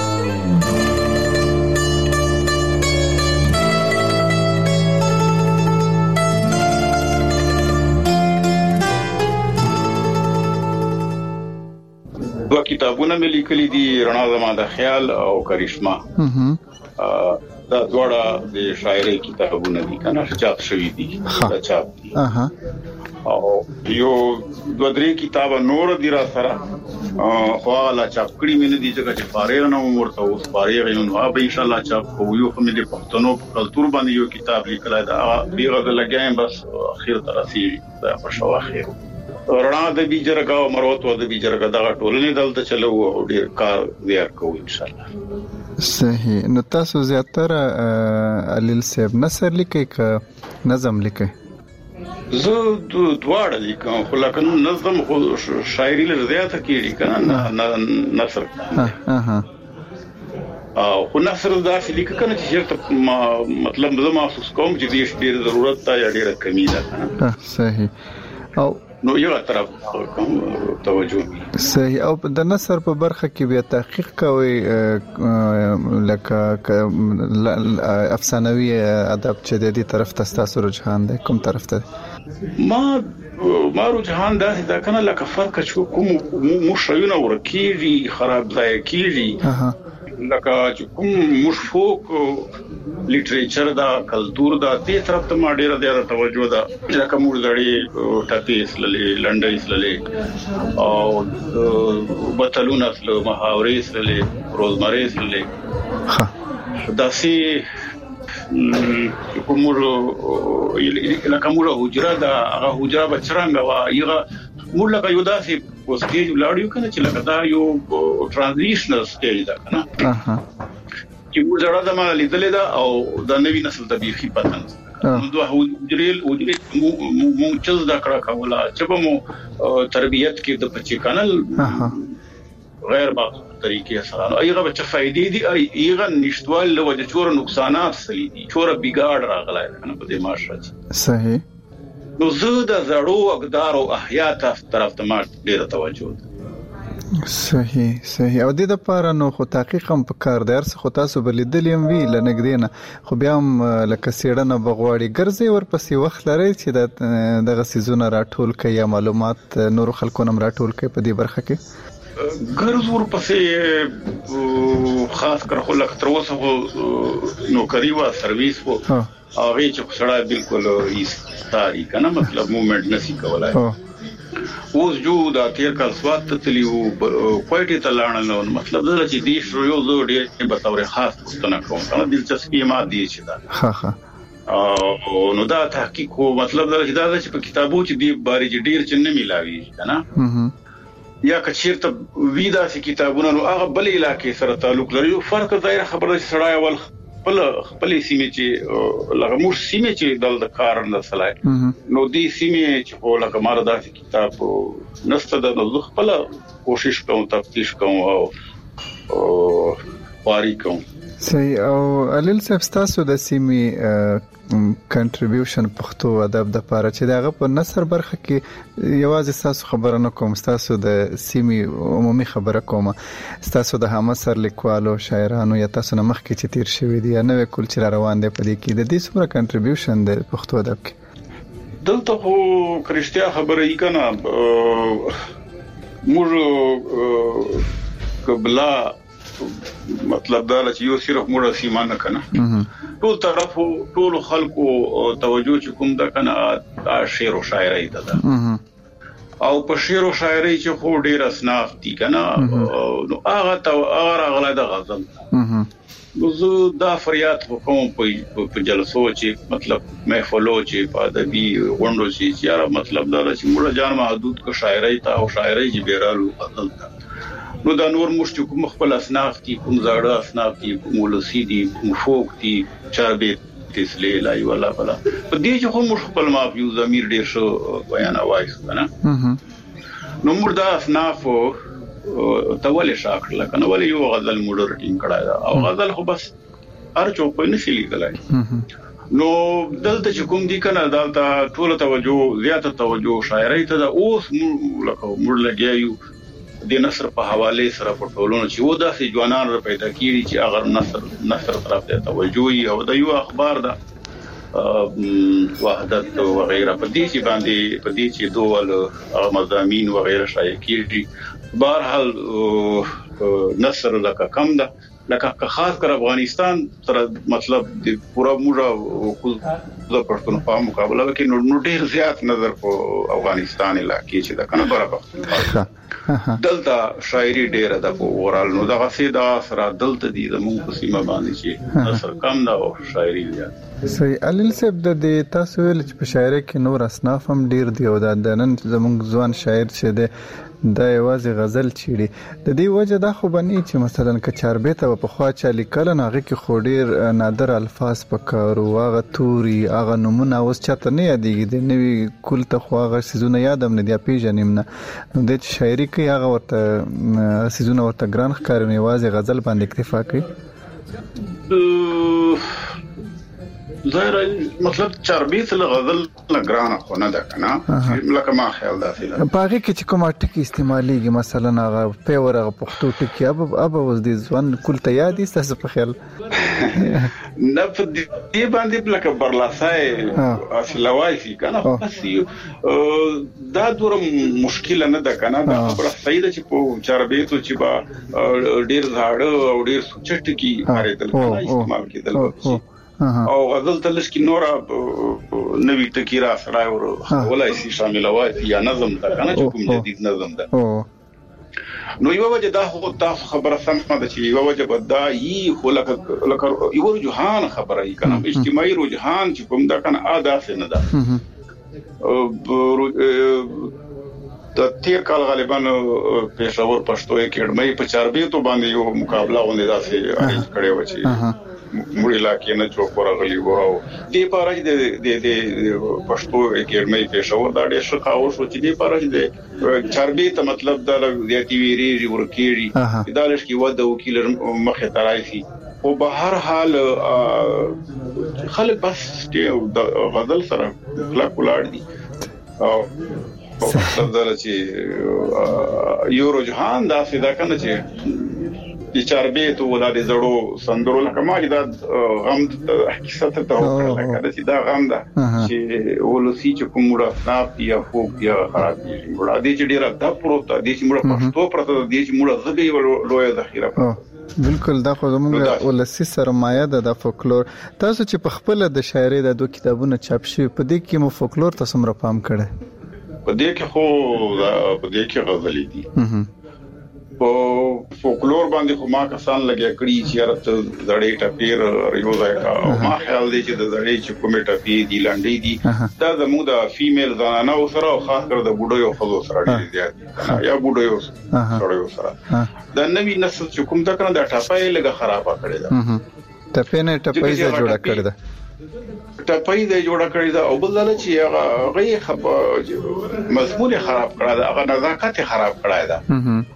دو کتابونه مې لیکلي دي، رڼا زما د خیال او کرشما. دا دواړه د شاعرۍ کتابونه دي کنه، چاپ شوي دي. دا چاپ دي. او یو دوه درې کتابه نور دي را سره خو لا چاپ کړی مې نه دي چې فارغ نه ورته اوس فارغ یم. نو به ان شاء الله چاپ کوو. یو هم د پښتنو په کلتور باندې یو کتاب لیکل دا بیره د لګایم بس اخر تر رسیدي دا په شو اخر. رڼا د بیجرګه او مروت د بیجرګه دا ټولنې دلته چلو او ډیر کار زیار کوو ان شاء الله. صحیح. نو تاسو زیاتره علیل صاحب نثر لیکي ک نظم لیکي؟ زه دواړه لیکم، خو لکه نظم خو شاعري له زیاته کیږي کنه نثر. او خو نثر دا لیکه کنه چې چیرته مطلب زه محسوس کوم چې ډیر ضرورت ته یا ډیره کمی ده کنه. صحیح. او نو یو طرف کوم توجه صحیح. او د نثر په برخه کې بیا تحقیق کوي لکه افسانوي ادب چې د دې طرف ته تاسو رجحان دی کوم طرف ته؟ ما رجحان دا کنه لکه فرق چې کوم مشایونه ورکیږي خراب ځای کیږي لکه چې کوم مشفوق لیټریچر دا کلچر دا دې طرف ته ما ډیره توجه ده لکه موږ غړي ټاپي اسللې لنډي اسللې او بتلونه اسلو محاورې اسللې روزمره اسللې داسي کومو لکه موږ حجره دا هغه حجره بچرانګه وا یغه موږ لکه یو داسې سټیج ولاړیو کنه چې لکه دا یو ترانزیشنل سټیج ده کنه چې موږ زړه د ما لیدلې ده او د نوې نسل د بیخي پاتن نو دوه حجره مو چز دا کړه کوله چې به مو تربيت کې د بچی کانل غیر باغ طریقې سره ایغه بچ فائدې دي ایغه نشټوال له وجه چور نقصانات سلی دي چور بګاړ راغلای کنه په دې معاشره صحیح. نو زه د زړو اقدار او احیات طرف ته ما ډیره توجه ده. صحیح. او د دې لپاره نو خو تحقیق هم پکار دی ارڅ خو تاسو بلیدل یم وی لنګدې نه خو بیا هم لکه سیړنه بغواړي ګرځي ورپسې وخت لري چې د غسیزونه راټول کړي یا معلومات نور خلکو نم راټول کړي په دې برخه کې ګرځ ورپسې خاص کر خو لکه تر اوسه نوکری وا سرویس وو هغه چې خړای بالکل ایستاري کنه مطلب موومېنټ نسی کولای اوس جو دا تیر کال سوات تلیو کوټه تلانل مطلب دا چې دې شو یو زو ډېر په تور خاص څه کوم کنه دلچسپي ما دي چې دا او نو دا تحقیق خو مطلب دا چې په کتابو چې دی باري ډېر چې نه ملاوي کنه یا کچیرته ویدا سي کتابونه نو هغه بل علاقې سره تعلق لري فرق ظاهر خبره چې سړای اول خپل سیمه چې لکه موږ سیمه چې دل د کار نه سلای نو دې سیمه چې په لکه ماردا کتاب نسته د خپل کوشش کوم تفتیش کوم او واری کوم. صحیح. او علیل صاحب تاسو د سیمه کنټریبیوشن پښتو ادب د پاره چې دغه په نثر برخه کې یوازې تاسو خبره نه کوم تاسو د سیمه عمومي خبره کوم تاسو د همسر لیکوالو شاعرانو یا تاسو نه مخکې چې تیر شوی دی نه وکول چې روان دی په دې کې د دې څومره کنټریبیوشن د پښتو ادب کې دلته خو کرشتیا خبره یې کنه موږ قبلا مطلب دا چې یو صرف موږ سیمانه کنه ټول طرف ټول خلکو توجه چې کوم دا کنه شعر او شاعري ده او په شعر او شاعري چې خو ډیر اصناف دي کنه نو هغه غلا د غزل زه دا فریاد کوم په جلسو چې مطلب محفلو چې په ادبي غونډو چې یاره مطلب دا چې موږ جان محدود کو شاعري ته او شاعري چې بیرالو غزل نو دا نور مشت کوم خپل اصناف دي کوم زړه اصناف دي کوم ولسی دي کوم فوق دي چابه تسلی لای ولا بلا په دې چې کوم خپل مافیو ضمیر ډیر شو بیان وایس کنه نو مردا اصناف تولې شاکړه کنه ولې یو غزل موډر ټینګ کړای او غزل خو بس هر چوک په نشي لیکلای نو دلته چې کوم دي کنه دلته ټول توجه زیاته توجه شاعري ته اوس لکه موږ لګیایو د نثر په حواله سره په ټولونو چې و داسې ځوانان را پیدا کیږي چې اگر نثر طرف ته توجه او د یو اخبار ده وحدت او غیره په دې چې باندې په دې چې دوه مضامین او غیره شایع کیږي بهرحال نثر لکه کم ده لکه خاص کر افغانستان تر مطلب د پورا موږ د پښتونخوا مقابله کې نو ډیر زیات نظر په افغانستان علاقې چې دا کنه برابر دلته شاعري ډیره ده په اورال نو دغه سیدا سره دلته دي زموږ په سیمه باندې چې نثر کم ده او شاعري زیات. صحیح. علیل صاحب د تاسو ویل چې په شاعري کې نور اصناف هم ډیر دی او د نن زموږ ځوان شاعر چې ده دا یوازې غزل چیړي د دې وجه دا خو بني چې مثلا کچاربه ته په خوا چا لیکل نه هغه کې خو ډیر نادر الفاظ پکار او هغه توري هغه نمونه اوس چاته نه یادېږي د نوې کول ته خو هغه سيزونه یادم نه دی پیژنیم نه د شاعري کې هغه ورته سيزونه ورته ګران ښکاري یوازې غزل باندې اکتفا کوي ظاهر مطلب چربي څه غزل لګرانه خو نه ده کنه لکه ما خیال دا فی باغی کې چې کومه ټکی استعماليږي مثلا هغه پیور هغه پښتو ټکی اب اوس د ځوان کول ته یاد دي تاسو په خیال نه په دې باندې لکه برلاسای اصلوای فی کنه بس دا ډور مشکل نه ده کنه دا خبره صحیح ده چې په چربي ته چې با ډیر زاړه او ډیر سوچټ کی اړیدل استعمال کېدل او غزل تلش کی نورا نوی ټکی را سره ولای شي شامل وای یا نظم ده کنه چې کوم جدید نظم ده نو یو وجه دا خو تاسو خبره سمه ده چې یو وجه بدا یي خو لکه یو رجحان خبره ای کنه اجتماعي رجحان چې کوم ده کنه ادا نه ده د تیر کال غالبا پېښور پښتو اکیډمي په چاربي تو باندې یو مقابله غونډه داسې ارینج کړې و چې مړی علاقې نه جوړ راغلی و او دې پاره د پښتو اکیډمي پېښور دا ډېر ښه کاوه شو چې دې پاره د چاربي ته مطلب د زیاتی ویری ورکیږي دا لږ کې وده وکیل مخه ترایسي او په هر حال خلک بس د غزل سره خلک ولاړ دي او مطلب دا چې یو رجحان دا فدا کنه چې د چاربي ته ولادي زړو سندرو لکه ما دا غم حقیقت ته وکړه چې دا غم ده چې ولسی چې کومه صاحب یا فوق یا خراب دي ولادي چې ډیره د پروت دي چې موږ پښتو پرته دي چې موږ زبې لوی ذخیره بالکل دا خو زموږ ولسی سرمایه ده د فولکلور تاسو چې په خپل د شاعري د دوه کتابونو چاپ شوی په دې کې مو فولکلور تاسو مر پام کړه په دې کې خو په دې کې غزلې دي په فولکلور باندې خو ما کسان لګیا کړی چې راته زړې ټپیر یو ځای کا ما خیال دی چې د زړې چې کومه ټپی دی لاندې دي دا زموږ د فیمیل زنانه سره او خاص کر د بوډو یو خلکو سره ډېر زیات یا بوډو یو سره د نوې نسل چې کوم دا کنه د ټپای لګه خرابه کړی دا ټپینه ټپای ځای جوړه کړی دا ټپای ځای جوړه کړی دا او بل چې هغه مضمون خراب کړی دا هغه نزاکت خراب کړی دا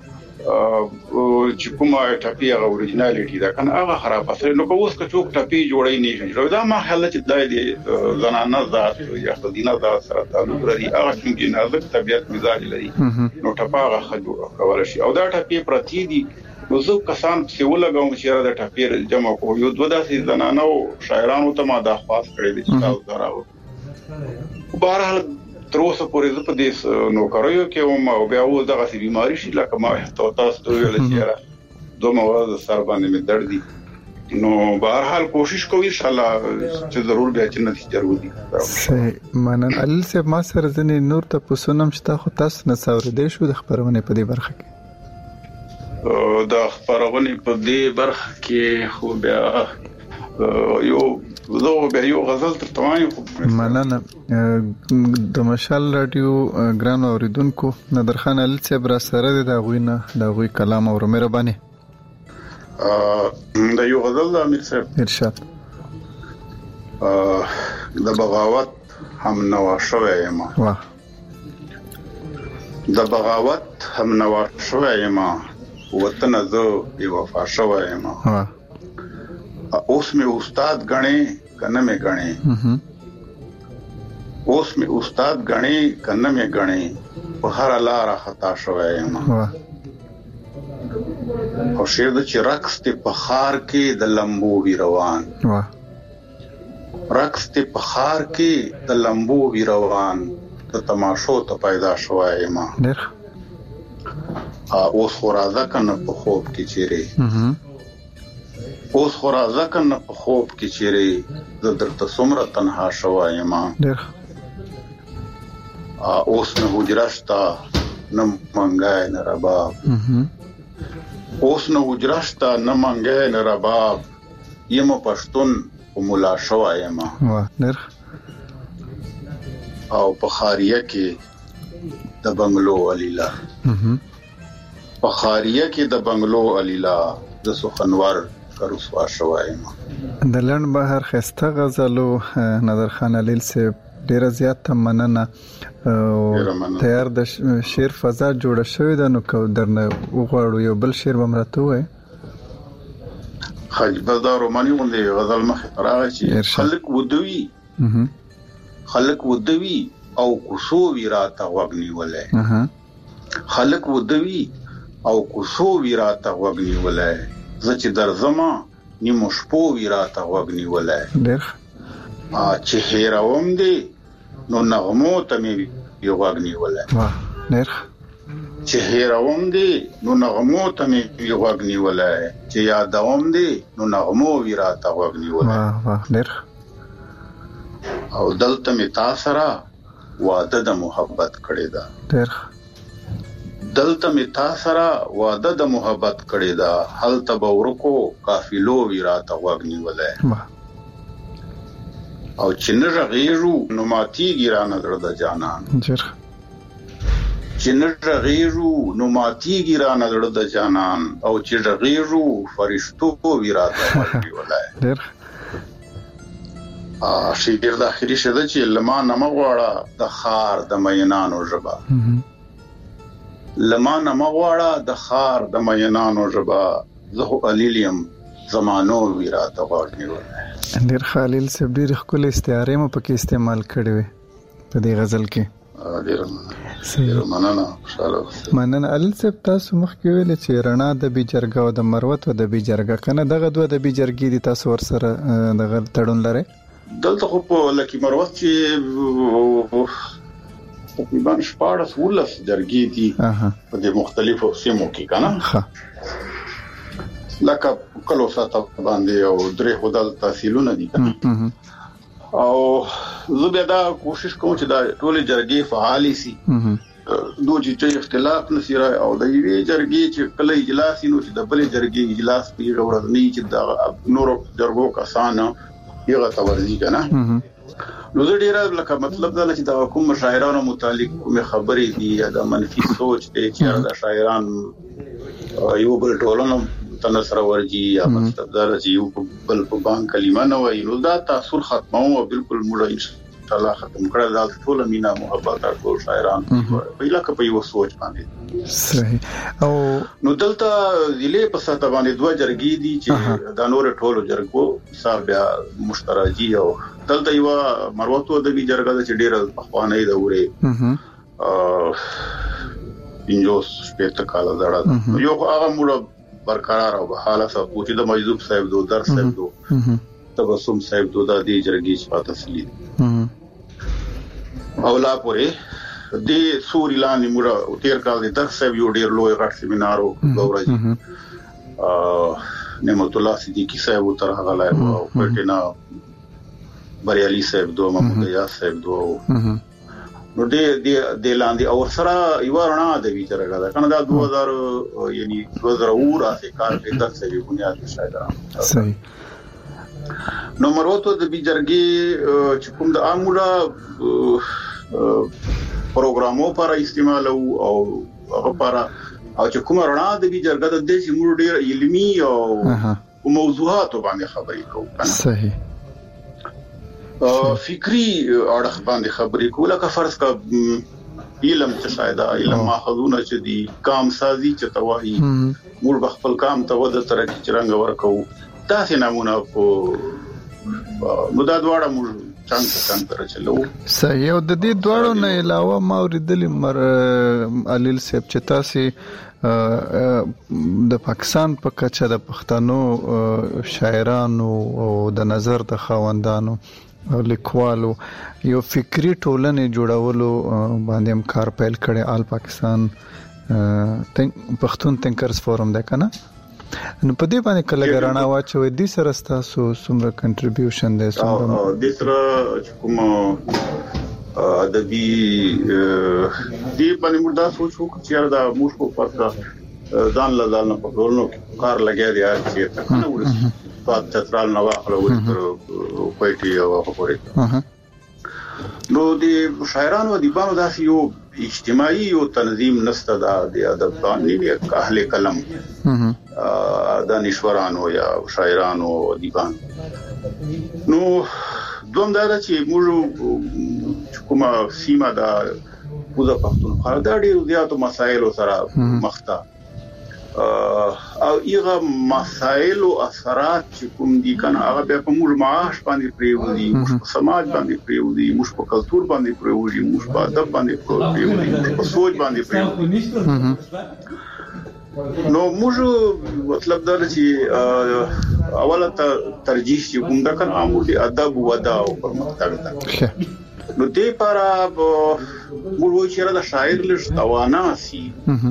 چې کومه ټپی هغه اوریجنالیټي دا کنه هغه خراب اثر نو کوس که څوک ټپی جوړی نه شي دا ما خیال چې دای دی زنانه ذات یا خدینه ذات سره تعلق لري هغه چې نازک طبيعت مزاج لري نو ټپا هغه جوړ کول شي او دا ټپی پرتی دي نو زه کسان چې ولګوم چې دا ټپی جمع کو یو دوه داسې زنانه او شاعرانو ته ما د خاص کړی دي چې تاسو دراو بهرحال تر اوسه پورې زه په دې نو کاریو کې او بیا و دغه سي بيماري شي لکه ما تاسو ته ویل چې را دوه مواد سر باندې مې درد دي نو بهرحال کوشش کوو ان شاء الله چې ضرور به چې نتیجه ورودي صحیح منن علي صاحب ما سره ځنې نور ته پوسونم چې تاسو نه څاورې شو د خبرونه په دې برخه کې د خبرونه په دې برخه کې خو بیا یو غزل تر توانه مننه د مشال رادیو ګران اوریدونکو نادرخان علي صاحب را سره د غوینه د غوي کلام او مهرباني د یو غزل د امیر صاحب ارشاد د بغاوت هم نوا شوی ما د بغاوت هم نوا شوی ما وطن زو بي وفا شوی ما اوس میں استاد گنے کنه میں گنے اوس میں استاد گنے کنه میں گنے په هر لار خطا شوی ما او شیر د چرکس ته پخار کې د لمبو وی روان رقص ته پخار کې د لمبو وی روان ته تماشو ته پیدا شوی ما اوس خورازه کنه په خوب کې چیرې اوس خورازه کنه په خوب کې چیرې د درته څومره تنها شوی ما اوس نه حجرشتا نه منګای نه رباب اوس نه حجرشتا نه منګای نه رباب یم پښتون او مولا شوی ما او په خاریه کې د بنگلو علیلا په خاریه کې د بنگلو علیلا د سخنور رسوا شوی ما د لند بهر خسته غزلو نادرخان علي صاحب ډیر زیات مننه تیار د شعر فضا جوړه شوې ده نو کو درنه وغواړو یو بل شعر بمرته وای حاج بازار روماني غوندي غزل مخ تراغي خلق ودوي او کوسو ویراته وغنی ولای خلق ودوي او کوسو ویراته وغنی ولای زچ در زما نیمو شپو ویراته وغنی ولای چې هیروم دی نو نغمو ته می یو وغنی ولای چې هیروم دی نو نغمو ته می یو وغنی ولای چې یادوم دی نو نغمو ویراته وغنی ولای او دلته می تاسرا وعده د محبت کړی دا دلته می تاسرا وعده د محبت کړی دا حل تبورکو قافلو ویراته وغنی ولای او چنر غیرو نماتی ګرانه درد جانان چنر غیرو نماتی ګرانه درد جانان او چنر غیرو فرشتو ویراته وغنی ولای شعر د اخري شته چې لما نمغواړه د خار د مینانو ژبا لما نمغواړه د خار د مینانو ژبا زه علیم زمانو ویراته وغنی ولای ډیر خلیل صاحب ډیر خپل استعاره مو پکې استعمال کړی وي په دې غزل کې ډیر مننه علي صاحب تاسو مخکې ویل چې رڼا د بي جرګه او د مروت د بي جرګه کنه دغه دوه د بي جرګې دي تاسو ور سره دغه تړون لري دلته خو په لکه مروت چې تقریبا 14 جرګې دي په د مختلفو سیمو کې کنه لکه کلو ساته باندې او درې هدل تحصیلونه دي او زه بیا دا کوشش کوم چې دا ټول جرګې فعالي سي دوی چې اختلاف نشي راي او د یوې جرګې چې کله اجلاس نو چې د بلې جرګې اجلاس پیږي ورځنی چې دا نورو جرګو کسانه یو تورزی کنه نو زه ډیره لکه مطلب دا چې دا کوم شاعرانو متعلق کوم خبرې دي یا د منفي سوچ دي چې دا شاعران یو بل ټولنه تنصر ورجی یا مطلب دا چې یو بل په بان کلمه نه وایي نو دا تاثیر ختمو او بالکل موږ ان شاء الله ختم کړل دا ټول مینا محبت او ټول شاعران पहिला که په یو سوچ باندې صحیح او نو دلته ضلع په ساته باندې دوه جرګې دي چې د نور ټولو جرګو حساب بیا مشترکي او دلته یو مروتو د بي جرګه چې ډیره پخوانی دا وره انجوس په کال زړه یو هغه موږ برقرار او حاله سره پوښتنه د مجذوب صاحب دو در صاحب دو تبسم صاحب دو د دې جرګې چې تفصیلی او لا پورې د سوري لاندې موږ تیر کال د درس صاحب یو ډیر لوی غټ سیمینار او غوړی نعمت الله صدیقی صاحب تر هغه لای او پټینا بریالي صاحب دو محمود یاس صاحب دو نو د لاندې او سره یو رڼا د وی جرګه دا کنه دا 2000 یعنی 2000 راځي کار په درس یې بنیاد شایدان صحیح نو مروتو د بي جرګې چې کوم د عامه پروګرامو پر استعمال او هغه پر او چې کوم رڼا د بي جرګه د دې چې موږ ډېر علمي او موضوعات باندې خبرې کوو صحیح فکری اړه باندې خبرې کوله که فرض کا علم څه شاید علم ماخذونه چې دي کام سازي چې توایي موږ خپل کام ته ود تر کې چرنګ ورکو تاسو نمونه په مدد واړه موږ څنګه تر چلو صحیح او د دې دواړو نه علاوه ما اوریدلې علي صاحب چې تاسو د پاکستان په کچه د پښتنو شاعرانو او د نظر د خواندانو او لیکوالو یو فکری ټولنې جوړولو باندې هم کار پیل کړي آل پاکستان پښتون تینکرز فورم ده کنه نو په دې باندې کله غرانا واچوي د سره تاسو څومره کنټریبیوشن ده څومره د سره کوم ادبي دی باندې موږ دا سوچو چې دا موږ په پرته ځان له ځان په ټولنو کار لګیا دی چې څنګه ورسې په تطرال نو واخلو ورته کوټي او خبرې نو د شاعرانو د دیبانو داسې یو اجتماعي او تنظیم نسته د ادب باندې اهل کلم دانشورانو یا شاعرانو دیبان نو دوم دا چې موږ کومه سیمه دا پوزا پښتونخوا دا ډېر زیاتو مسایلو سره مخ ته او ایغه مسائل او اثرات چې کوم دي کنه هغه بیا په موږ معاش باندې پریوزي موږ په سماج باندې پریوزي موږ په کلچر باندې پریوزي موږ په ادب باندې پریوزي په سوچ باندې پریوزي نو موږ مطلب دا چې اوله ترجیح چې کوم دا کنه امور دي ادب ودا او پرمختګ ده نو دې لپاره موږ وایو چې دا شاعر لږ توانا سي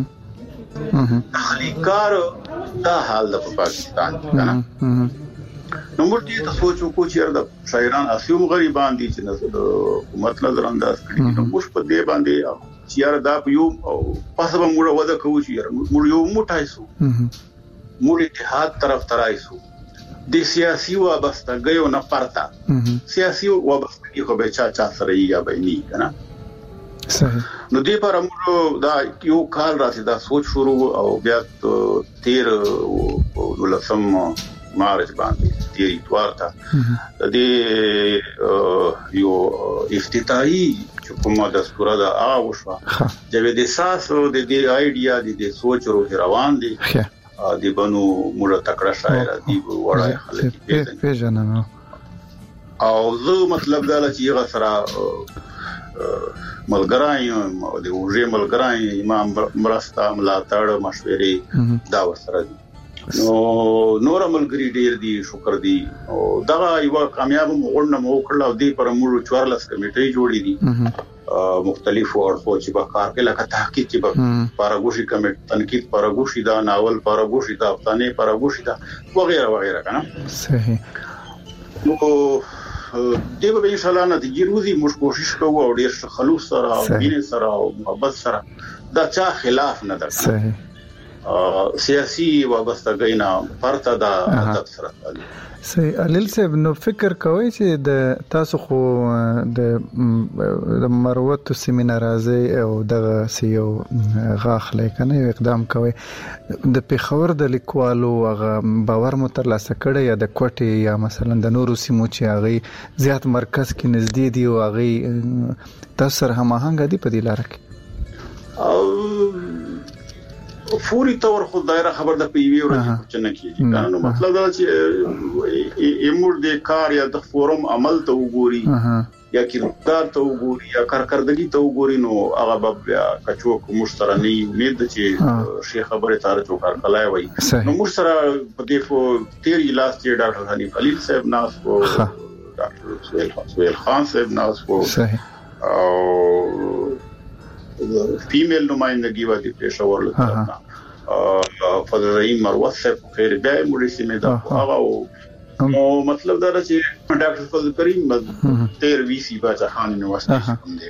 خلیکار دا حال د پاکستان کنه نو موږ دې ته سوچ وکړو چې دا شاعران اسيوم غریبان دي چې حکومت نظر انداز کړي نو موږ په دې باندې چې دا یو پاسه به موږ ودا کوو چې موږ یو موټایسو موږ اتحاد طرف ترایسو د سیاسي وابستګیو نه پرتا سیاسي وابستګي خو به چا سره یا به نه کنه صحیح نو دې پر موږ دا یو کال راځي دا سوچ شروع او بیا 13 مارچ باندې تیری اتوار ته د یو افتتاحي حکومت دستور دا اوښه جوید احساس د دې آیډیا د سوچ روان دي د بنو موږ تکړه شاعر دي وړای خلک پیژنم او زه مطلب دا چې هغه سره ملګری او د وژې ملګری امام مرستا ملاتړ مشورې دا ورسره دي نو نور ملګری ډیر دي شکر دي او دا یو کامیاب مغړنه مو کړل او دې پر موږ 14 کمیټې جوړې دي مختلفو اړخو چې به کار کې لکه تحقیق چې به پاراګوشي کمیټه تنقید پاراګوشي دا ناول پاراګوشي دا افسانه پاراګوشي دا وغیرہ وغیرہ کنه صحیح نو دیو به ان شاء الله نتیجې روزي موږ کوشش کوو او ډیر خلوص سره او مینه سره او محبت سره دا چا خلاف نه ده صحیح سیاسي وابستګۍ نه پرته دا ادب سره صحیح علل صاحب نو فکر کوي چې د تاسو خو د مروت سیمینار راځي او دغه سیو غاخلې کنه یو اقدام کوي د پیښور د لیکوالو هغه باور مو ترلاسه کړی یا د کوټې یا مثلا د نورو سیمو چې هغه زیات مرکز کې نږدې دی او هغه تاسو سره هماهنګ دي په دې لار کې فوري تور خو دایره خبر د پیوي ورته چې نه کیږي نو مطلب دا چې امور د کار یا د فورم عمل ته وګوري یا کردار ته وګوري یا کارکردګي ته وګوري نو هغه بیا کچوک مشترنی امید چې شیخ خبره تاره چوکار کلای وای نو مر سره په دې په تیر لاس چې ډاکټر حنیف خلیل صاحب ناس کو ډاکټر سہیل خان صاحب ناس کو او فیمیل نمائندگی والی پېښور لته فضرین مروت صاحب خیر بیا مړي سیمه دا هغه او مطلب دا چې ډاکټر فضل کریم 13 سی باچا خان یونیورسيټي کوم دی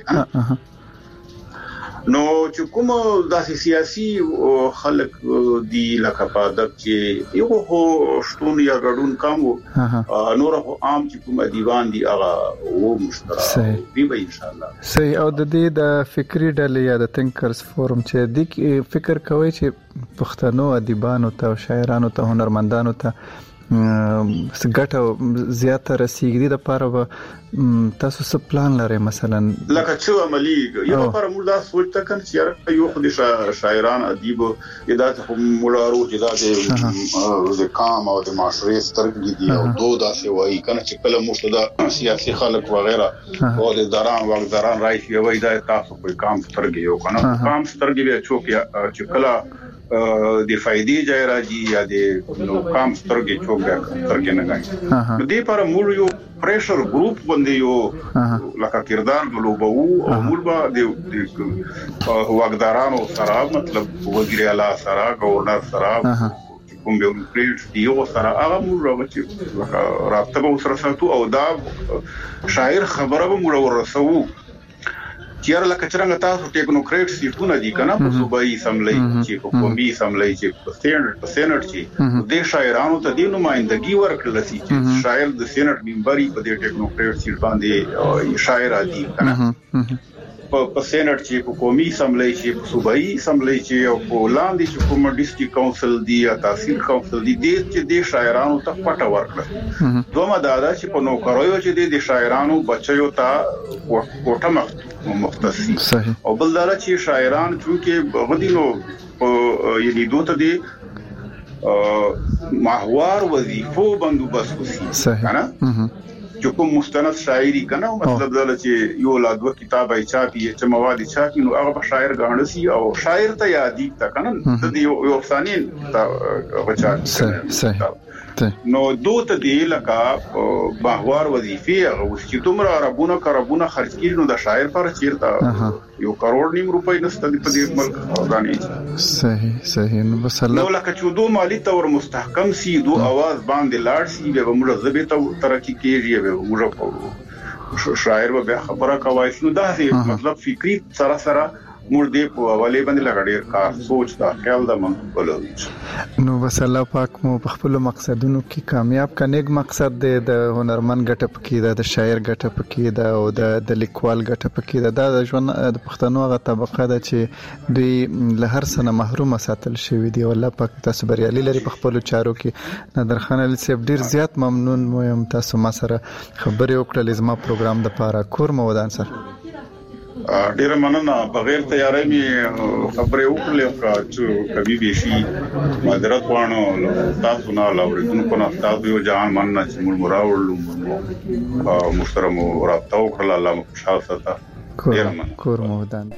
نو چې کوم داسې سیاسي خلک دی لکه پادک چې یو هو شتون یا ګډون کامو نور هو عام چې کوم دیوان دی هغه وو مشترک دی به ان شاء الله صحیح او د دې د فکری ډلې یا د تینکرز فورم چې د فکر کوي چې پښتنو ادیبانو ته شاعرانو ته هنرمندانو ته ګټه زیاته رسیږي د لپاره تاسو څه پلان لرئ مثلا لکه چې عملی یو لپاره موږ دا سوچ تکن چې یو خو د شاعران ادیب ادا ته مولارو چې دا د کام او د معاشري سترګې دي او دوه داسې وایي کنه چې کله موږ دا سیاسي خلک وغیرہ او د دران وغیرہ راځي وایي دا تاسو په کام سترګې یو کنه کام سترګې به چوک یا چې کله د فائدې ځای راځي یا د کام سترګې چوک سترګې نه غاړي دې پر موږ یو پریشر ګروپ باندې یو لکه کردار غلوبو او موږ به د واګدارانو سره مطلب وزیر اعلی سره گورنر سره کوم یو پریټ دیو سره هغه موږ راوچې رابطه به سره ساتو او دا شاعر خبره به موږ ورسو چیر لکه څنګه تاسو ټیکنوکریټ سیټونه دي کنه په صوبایي سملای چې په قومي سملای چې په سېنټ چې د شاعرانو ته د نمائندګي ورکړل شي چې شاعر د سېنټ ممبري په دې ټیکنوکریټ سیټ باندې شاعر دي کنه په سېنټ چې په قومي سملای چې په صوبایي سملای چې او په لاندې چې کوم ډیسټریکټ کونسل دی یا تحصیل کونسل دی چې د شاعرانو ته پټه ورکړل دومره دا چې په نوکریو چې د شاعرانو بچیو ته کوټه مختصي او بل دا چې شاعران چې غدينو یعنی دوته دي محور وظیفو بندوبست وسی کنه چې کوم مستند شاعری کنه مطلب دا چې یو لا دوه کتابه چاپی چې مواد چاپی نو هغه شاعر غاڼسي او شاعر ته یادی تا کنه د یو افسانین تا بچا صحیح نو دوت دی لکه محور وظیفه او چې تمره ربونه خرج کړي نو د شاعر پر چیرته 1.5 کروڑ روپۍ نسته په دې ملک غاڼي صحیح نو بس الله نو لکه چې دوه مالی تور مستحکم سي دوه आवाज باندې لاړ سي به موږ زبې ته ترقی کیږي به موږ شاعر به خبره کوي نو دا مطلب فکری سره مور دې په حواله باندې لګړې کار سوچ دا خیال د من بلوي نو بس الله پاک مو په خپل مقصدونو کې کامیاب کنيګ مقصد د هنرمن ګټه پکې د شاعر ګټه پکې او د لیکوال ګټه پکې د ژوند د پښتنو غو طبقه د چې دوی له هر سنه محروم ساتل شوی دی الله پاک تاسو بریالي لري په خپل چارو کې نادرخان علي صاحب ډیر زیات ممنون مو تاسو ما سره خبرې وکړلې زما پروګرام د پاره کور مو ودان سر ډیر مننه بغیر تیاری می خبرې وکړلې چې کبي بشي معذرت وانه تاسو نه لاوړو نو تاسو یو ځان مننه چې موږ مراوړو محترم رابطه وکړه الله مو خوشاله ساته کور مو ودان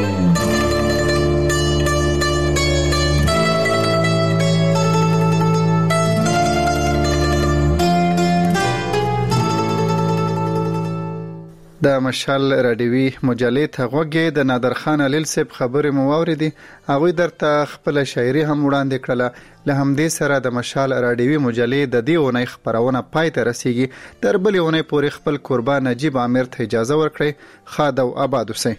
د مشال رادیوي مجلې ته غوږی د نادرخان علي صاحب خبرې مو واوریدي هغه درته خپل شاعري هم وړاندې کړله له همدې سره د مشال رادیوي مجلې د دې اونۍ خبرونه پای ته رسیږي تر بلې اونۍ پورې خپل قربان نجیب عامر ته اجازه ورکړئ خاد او آباد اوسئ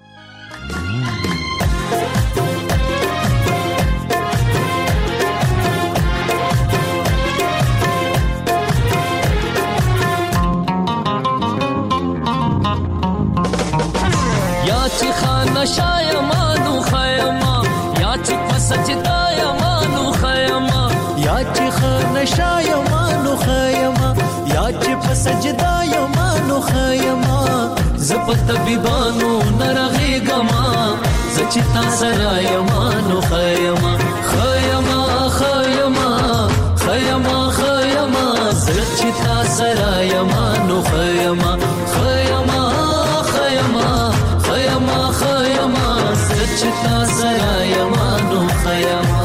شایمانو خیما یا چې پسجدا یمانو خیما یا چې خان شایمانو خیما یا چې پسجدا یمانو خیما زپت بیبانو نرغه گما زچ تا سرا یمانو خیما خیما خیما خیما خیما زچ تا سرا یمانو خیما خیما خیما خیما خیما سچتا سرا یمانو خیما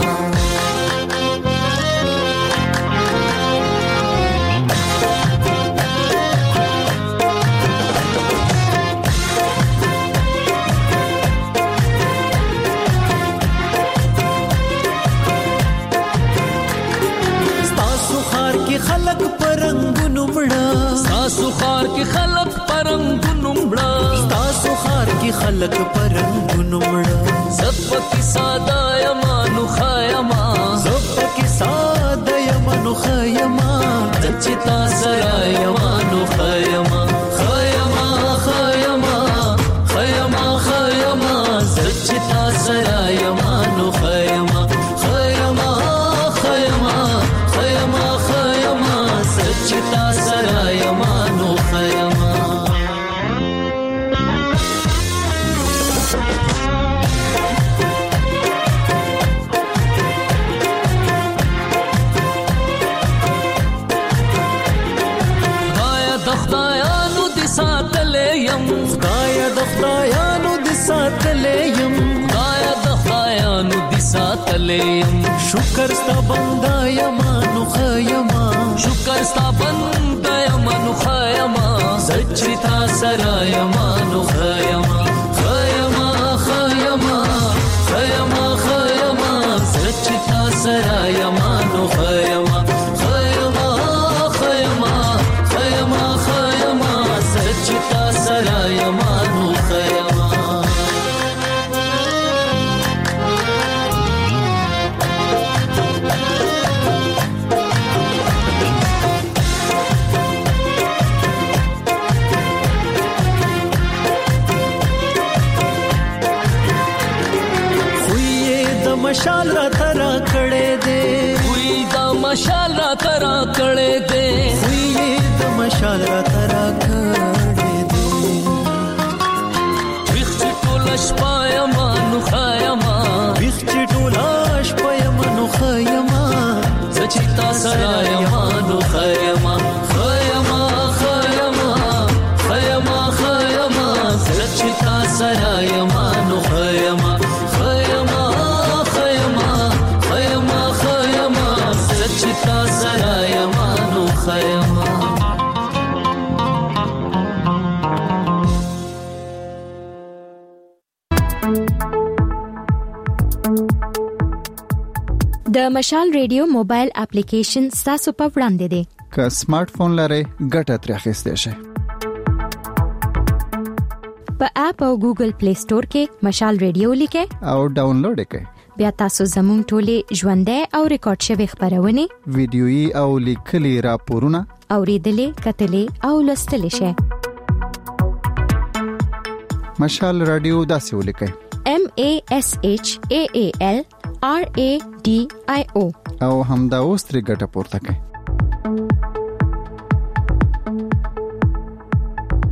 ستاسو خار کی خلق پرنګونو مړه ستاسو خار کی خلق پرنګونو مړه ستاسو خار کی خلق پرنګونو مړه زپکی ساده یمانو خیما زپکی ساده یمانو خیما دچتا سرا یمانو خیما خیما خیما خیما خیما دچتا سرا یمانو خیما خیما خیما خیما خیما دچتا سرا یمانو خیما خدایا د خدایانو د ساتلیم خدایا د خدایانو د ساتلیم شکر ستا بندا یمانو خیما شکر ستا بندا یمانو خیما سچتا سرا یمانو خیما خیما خیما خیما خیما سچتا سرا یمانو خیما خیما خیما خیما خیما سچتا سرا یمانو خیما مشال را ترا کړه دے وی دا مشال را ترا کړه دے وی دا مشال را ترا کړه دے ویخ ټولاش پایا مانو خیما ویخ ټولاش پایا مانو خیما د مشال ریډیو موبایل اپلیکیشن تاسو په وړاندې دی. که سمارټ فون لرئ ګټه ترې اخیستئ شئ. په اپ او ګوګل پلی سٹور کې مشال ریډیو لیکئ او ډاونلوډ کړئ. بیا تاسو زموږ ټولې ژوندۍ او ریکارډ شوی خبرونه، ویډیويي او لیکلي راپورونه اوریدلې، کتلې او لوستلې شئ. مشال رادیو داسې ولیکئ: MASHAALRADIO او همدا اوس ترې ګټه پورته کړئ.